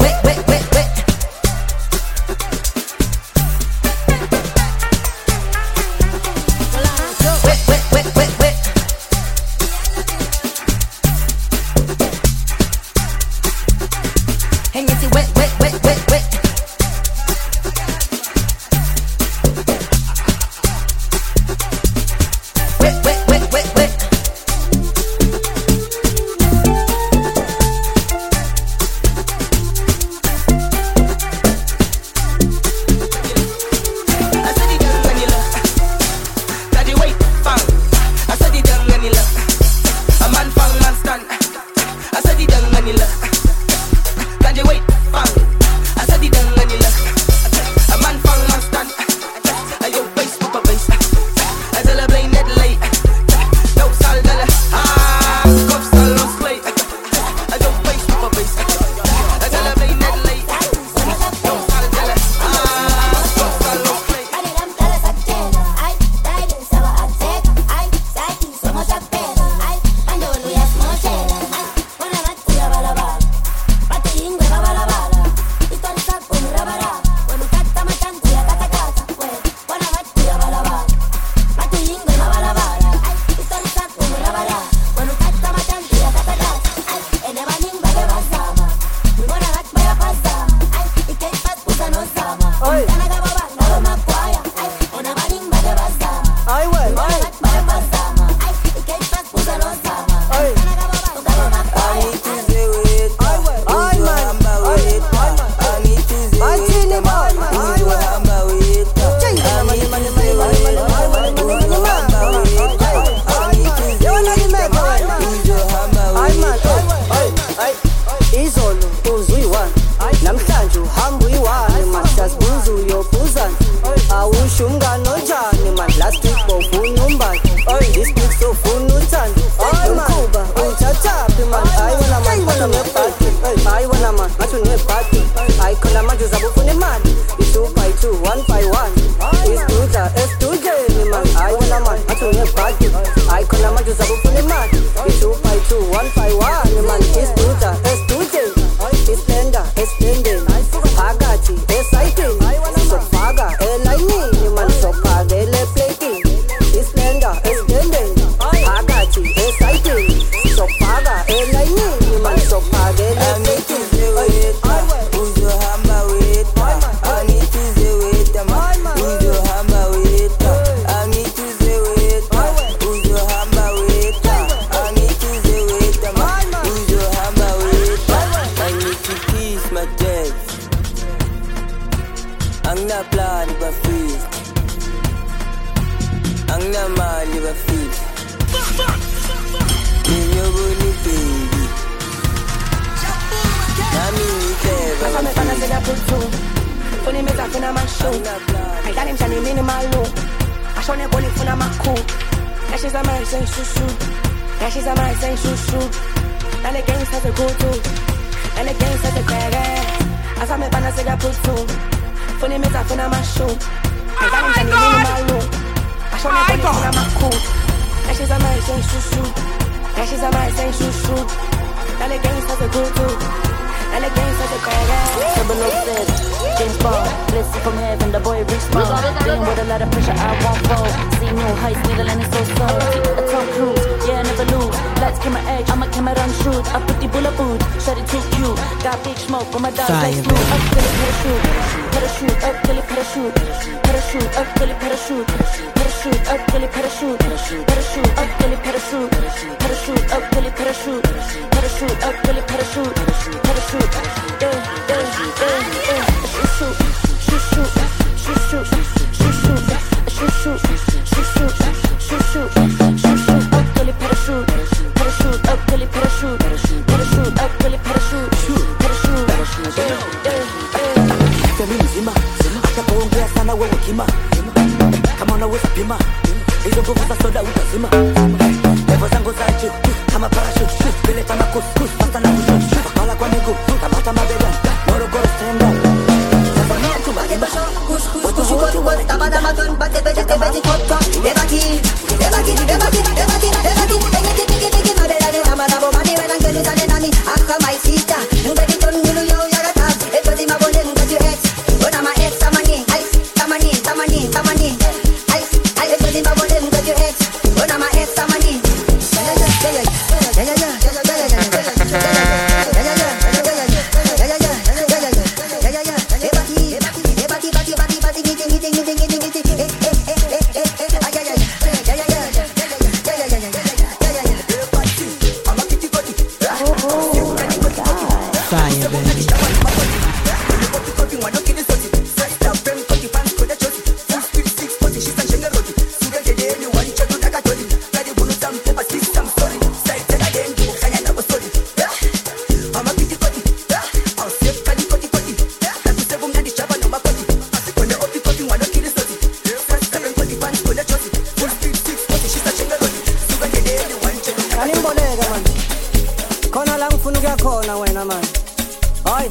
wanna man. Oi,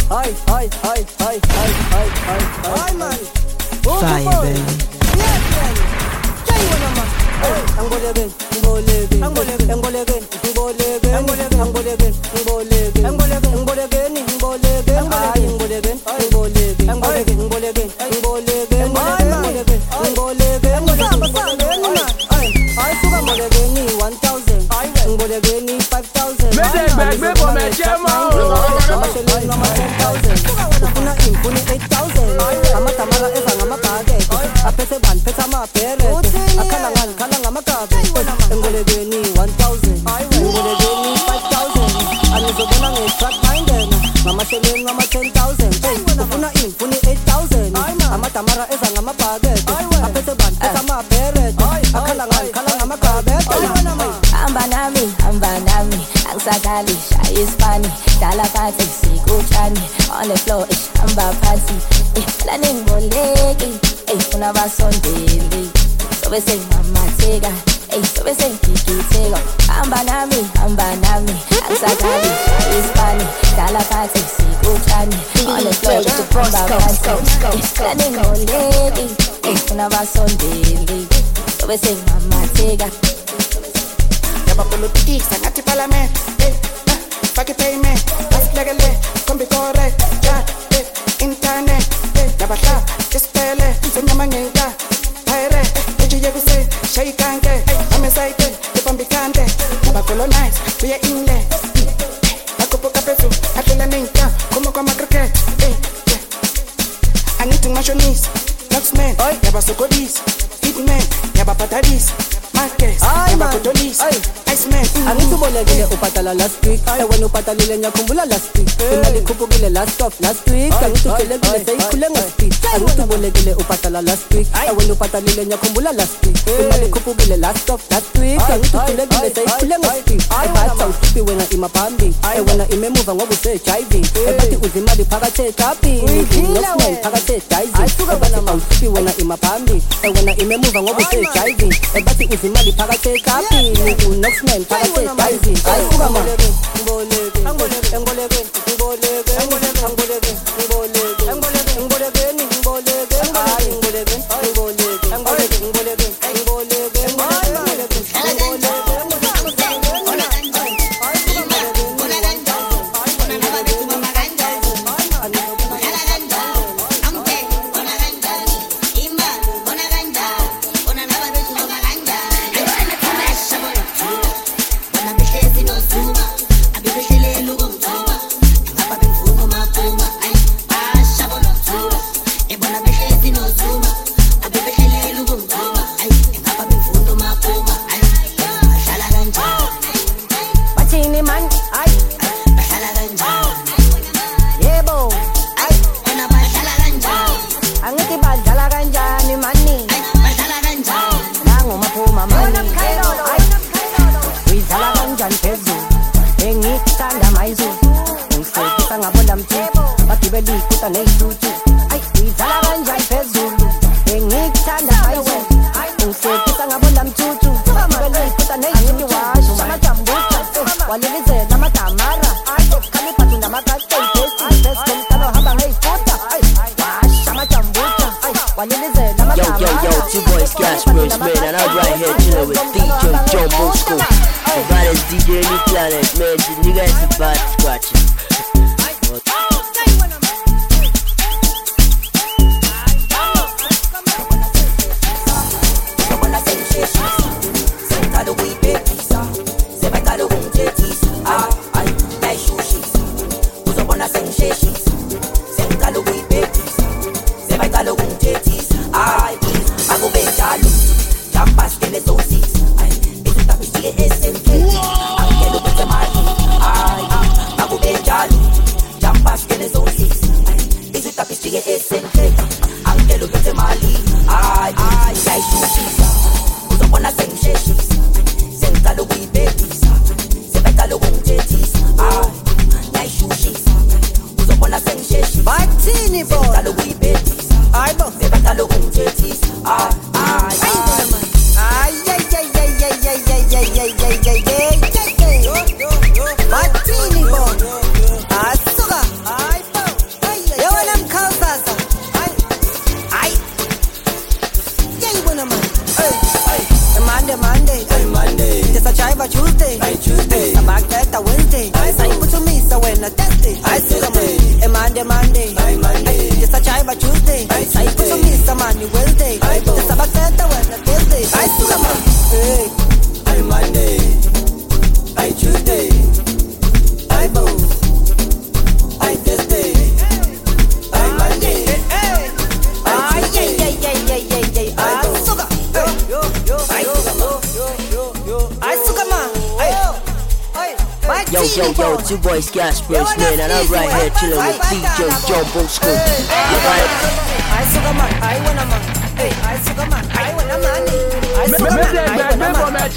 man. Fire, baby. On the floor, I'm about party. Planning boleki, kuna basondeli. So we say mama tega, so we say kiki tega. Amba nami, Ansakali, Hispani, Dala party, Sikuchani. On the floor, I'm about party. Planning boleki, kuna basondeli. So we say mama tega. Yaba politics, angati parliament. Fuck payment, ask legally, come be correct. Internet, yabata, just pele, send my nigga. Pire, did you ever say, Shay Kanke? I'm excited, if I'm becande. Yaba colonize, we are in there. Akopo Capetu, I feel a ninka, come cricket. I need to match your knees. Luxman, yaba sokodis, hitman, yaba patadis. Marques, yaba potolis, Iceman. I need to bolegile upatala last week. I want upatalile nyakumbula last week. Finally kupugile last week. I need to kilegile say kulenga speak. I need to bolegile upatala last week. I want upatalile nyakumbula last week. Finally kupugile last week. I need to kilegile say kulenga speak. I bata usipi wena imapambi. I wanna imemuva ngobu say HIV. Ebati uzimali pakate kapi. Lockman pakate daizi. Ebati usipi wena imapambi. I wanna imemuva ngobu say HIV. Ebati uzimali pakate kapi. Lockman pakate daizi. I suga ma. Monday. Just a drive a Tuesday. It's a back that a Wednesday. I put to me so when I test it. I sugar man. A Monday. Just a drive a Tuesday. I put to me some money Wednesday. Just a back that a when I test it. I sugar man. Hey, I Monday. I Tuesday. I boom. I Thursday. I Monday. I sugar. Yo, it's your boy Scash Bros, man, and I'm right here chilling with DJ Jumbo School. I sugar man, I wanna man. Hey, I sugar man, I wanna man. I sugar man, I wanna man. I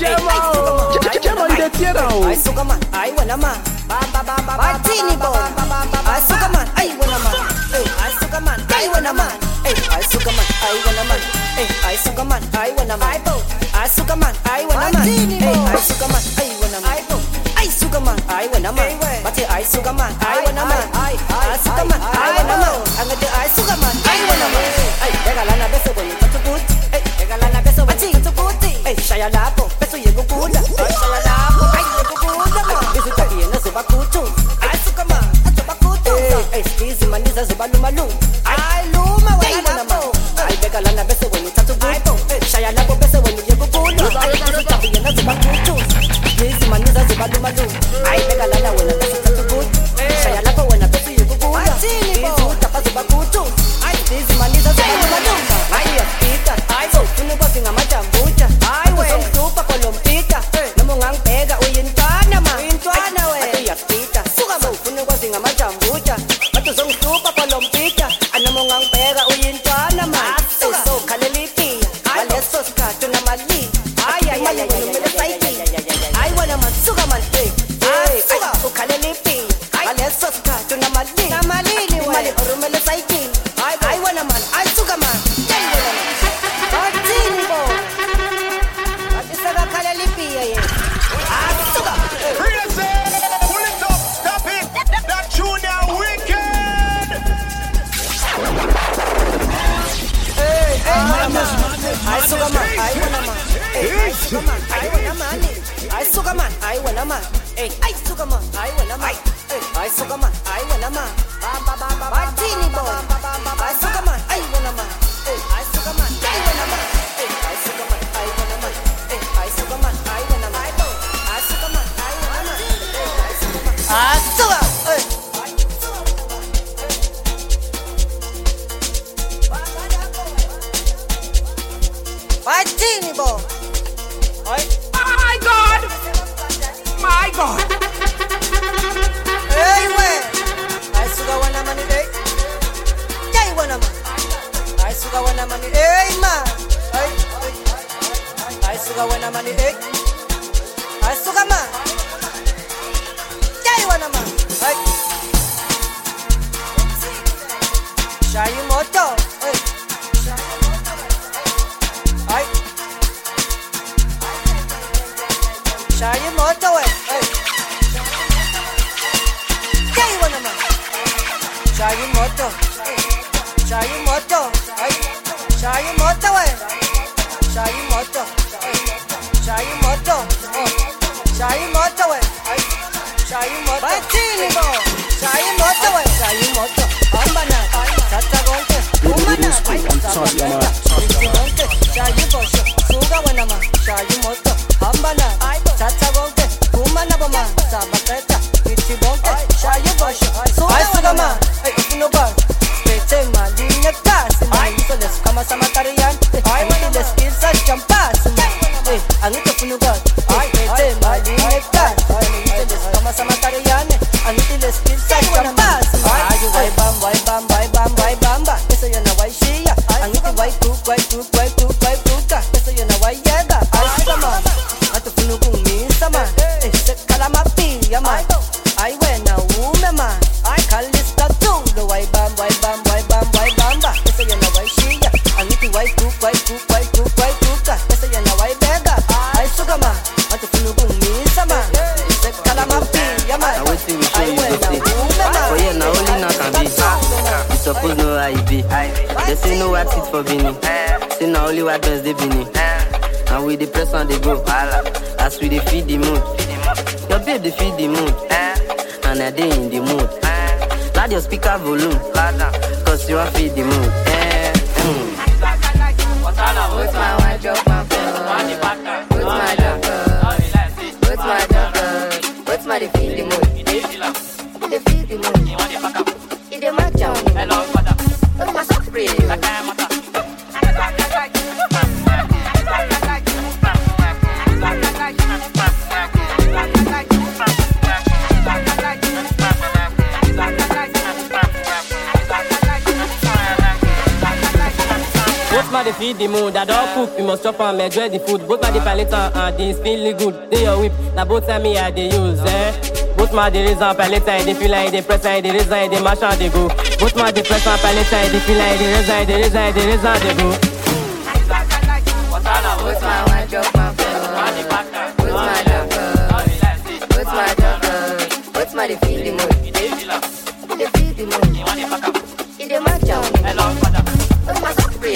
sugar man, I wanna man. Martini boy. I sugar man, I wanna man. Hey, I sugar man, I wanna man. Hey, I sugar man, I wanna man. Hey, I sugar man, I wanna man. I sugar man, I wanna man. Hey, I sugar man, I wanna man. I sugar man, I wanna man. But I sugar man, I wanna man. I sugar man, I wanna man. I'm gonna I sugar man, I wanna man. Hey, regalana beso when you touch a good. Hey, regalana beso when you touch a good. Hey, shaya lapo, beso yego good. Shaya lapo, ay yego good man. This is the na zuba kutu. I sugar man, zuba kutu. Hey, squeeze man is zuba lumalu. I luma wanna man. Ay, regalana beso when you touch a good. Shaya lapo beso when you yego good. Ay, this is the na zuba kutu. Squeeze man is zuba lumalu. Ay, regalana when I beso touch a good. Shaya lapo when I beso yego good. This is the zuba kutu. Ay, this man is zuba lumalu. Ay, pita. Ay, so funu ba singa majambucha. Ay, we super colompita. Namungang pega uyintana ma. Uyintana we. Ay, pita. Suga mo funu ba singa majambucha. Matusong super colompita. Namungang pega uyintana ma. So kalelipi. Walesos ka tunamali. Ay, I wanna man suga man. Ay, suga ukalelipi. Walesos ka tunamali. Namali ni wale orumele saiki. I wanna man. I suga man. Martini bo. Atisaga kalelipi ye. Suga. Crazy. Pull it up. Stop it. That junior wicked. I sugar man. I wanna man. I sugar man. I wanna man. I sugar man. I wanna man. I sugar man. I wanna man. I sugar man. I wanna man. Martini bo. I sugar man. I wanna man. I sugar man. I wanna man. I sugar man. I wanna man. I sugar man. I wanna man. I sugar man. I wanna man. I sugar. Martini bo. My God. Hey, where? I sugar wanna money, hey. Jai wanna man. I sugar wanna money, hey man. I sugar wanna money, hey. I sugar man. Jai wanna man. Hey. Shayi moto. Hey. Hey. Shayi moto, hey. Jai wanna man. Shayi moto. Shayi moto. Hey. Shayi moto, hey. Shayi moto. Shayi moto. Shayi moto, hey. Shayi moto. Martini bo. Shayi moto, hey. Shayi moto. Ambana. Tata gonte. Umana. Shayi bosho. Suga wanna man. Shayi moto. Ambana. Tata gonte. Umana boma. Sabaketa. Iti bonte. Shayi bosho. Suga man. Hey, uno bar. Pete malinya tas. So let's come as a matarian. Let's kill such champas. Hey, angito puno bar. Pete malinya tas. Let's come as a matarian. Let's kill such champas. Ay, why bam, why bam, why bam, why bamba. Eso yo na why shia. Angito why cook, why cook, why cook, why cooka. Eso yo na why yega. Ay, suga man. Ato puno kung minsa man. Se kalamapi yaman. Ay, wena ume man. Ay, kalista tulo. Why bam, why bam, why bam, why bamba. Eso yo na why shia. Angito why cook, why cook, why cook, why cooka. Eso yo na why bega. Ay, suga man. Ato puno kung minsa man. Se kalamapi yaman. Ay, wena ume man. For you, now only now can be. You suppose know how it be. They say no what fit for Bini. Say now only what does they Bini. And we the press on the go. As we the feed the mood. Your babe they feed the mood. And I dey in the mood. Loud your speaker volume. Cause you want feed the mood. What's my wardrobe, my phone? What's my jumper? What's my jumper? What's my defeat the mood? Defeat the mood. It dey match on me. What's my sock spray? Both my they feed the mood, I don't cook, we must chop and enjoy the food. Both my the palette and the feeling good. They your whip, now both time me I they use, Both my the reason palette, they feel like they press, they raise, they mash and they go. Both my the press and palette, they feel like they raise, they go. What's my wardrobe, my phone? What's my jumper? What's my jumper? What's my defeat the mood? Defeat the mood. It dey match on me. What's my sock spray?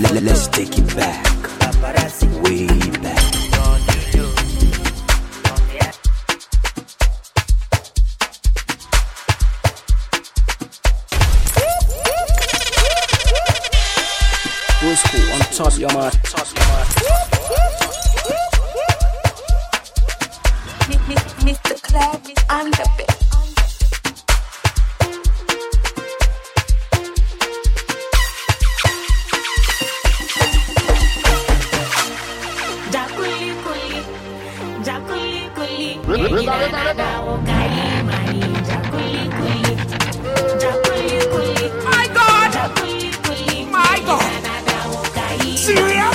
Let's take it back, way back. Bosco on top, your man. Mr. Club is on the bed. My God! My God! Serious?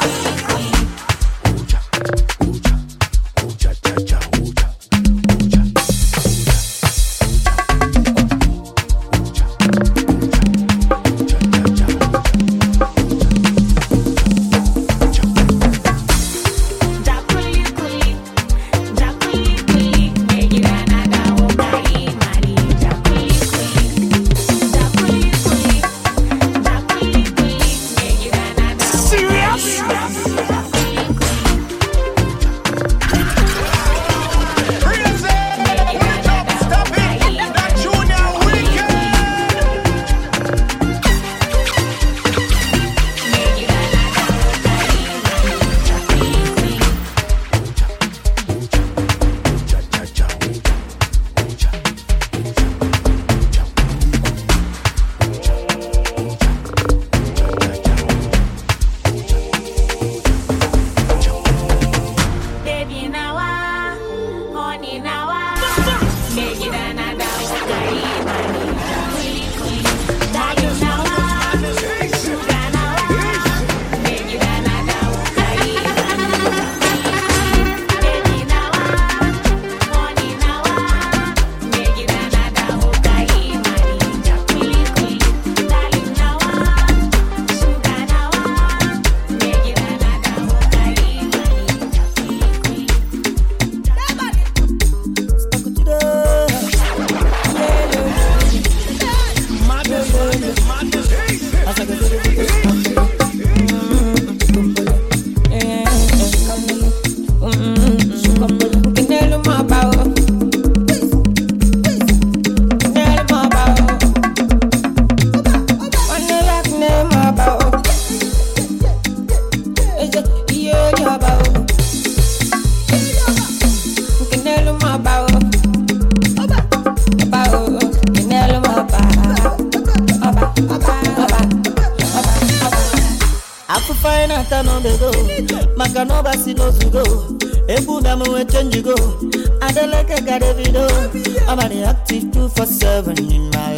I'm at the active 247 in my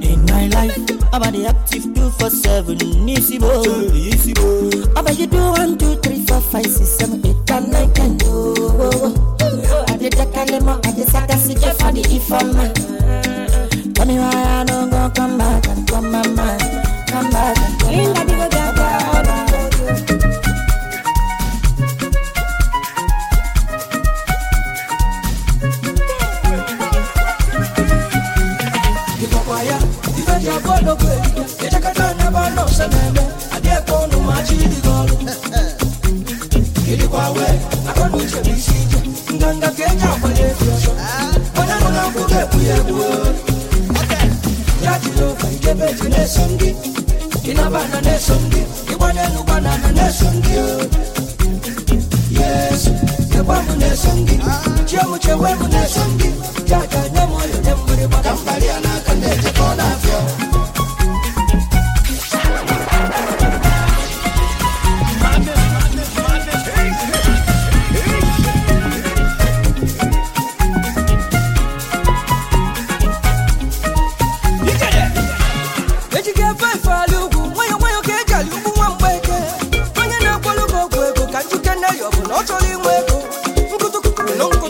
life. I'm at the active 247 easy boy. I'm at you do 1, 2, 3, 4, 5, 6, 7, 8, and 9, 10. I did the kalema, I did Sakasi for the Ifama. Tell me why I don't go come back and come my mind. Come back and come back.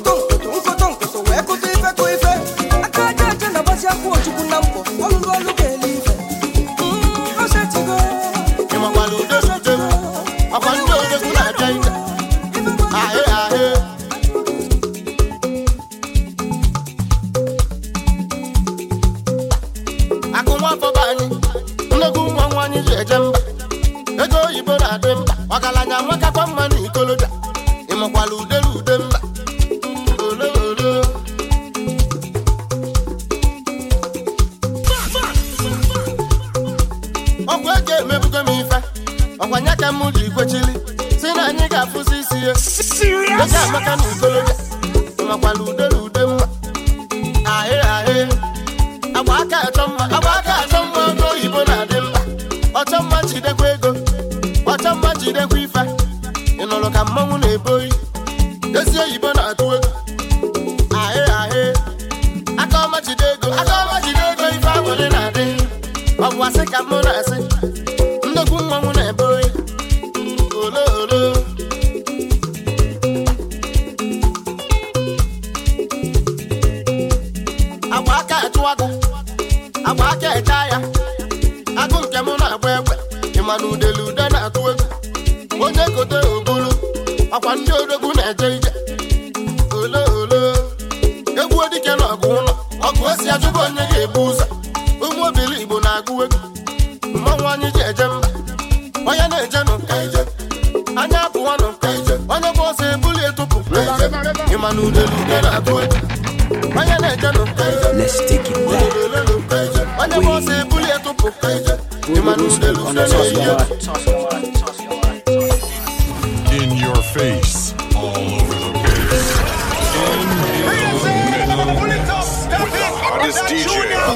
Look oyibo na-adị mkpa ọgaranya nwekakwa mma na ikoloja ịmakwala ude mba ololo ọgwụ eke emebugo m ife ọkwanye ka m ji kwechili si na anyị ga-afụzi isi ya eji amaka na ikoloja ịmakwala ude mma ahị agba aka achọ mma oge oyibo na-adị mkpa ọchọ mma jidekwa ego ọchọ mma jidekwa ife ị nụrụ ka mmanwụ na-eboyi ezi oyibo na-atụ ego ahị aka ọma jide ego ife agbụrị na-adị ọ bụ asị ka mụ na-asị nnukwu mmanwụ na-eboyi olo agba aka achụwaga agba aka echa ya agụ nke mụ na-agba egbe ịma na ude na-atụ ego onye kote obulu ọkwa ndị odogwu na-eje ije olo egwu dike na ọgụ ụlọ ọgụ esi ajụba onye ga-ebu ụzọ ụmụ obili igbo na-agụ egwu mmanwụ anyị ji eje mba onye na-eje nụ anya apụwa nụ onye bụ ọsọ ebuli etụpụ ịma na ude na-atụ ego onye na-eje nụ let's take it back. onye bụ ọsọ ebuli etụpụ ịma na ude na-atụ in your face, all over the place. With the hottest DJ.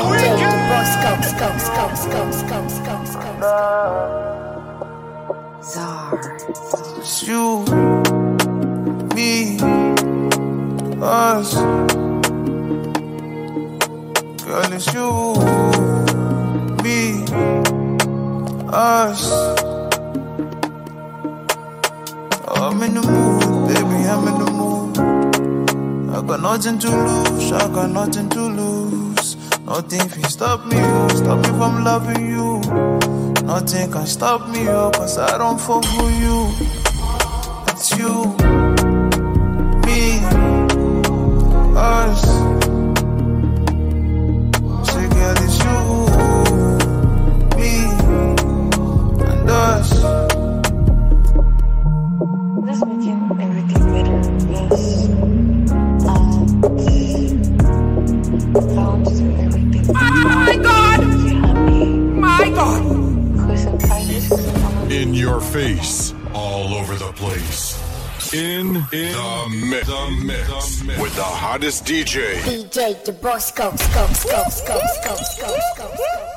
It's you, me, us. Girl, it's you, me, us. I'm in the mood, baby, I'm in the mood. I got nothing to lose, Nothing can stop me from loving you. Nothing can stop me, cause I don't fall for you. It's you, me, us. Say, girl, it's you, me, and us. Let's making everything better, yes. Found to do everything. My God! My God! In your face, all over the place. In the mix. With the hottest DJ. DJ the Boss Go.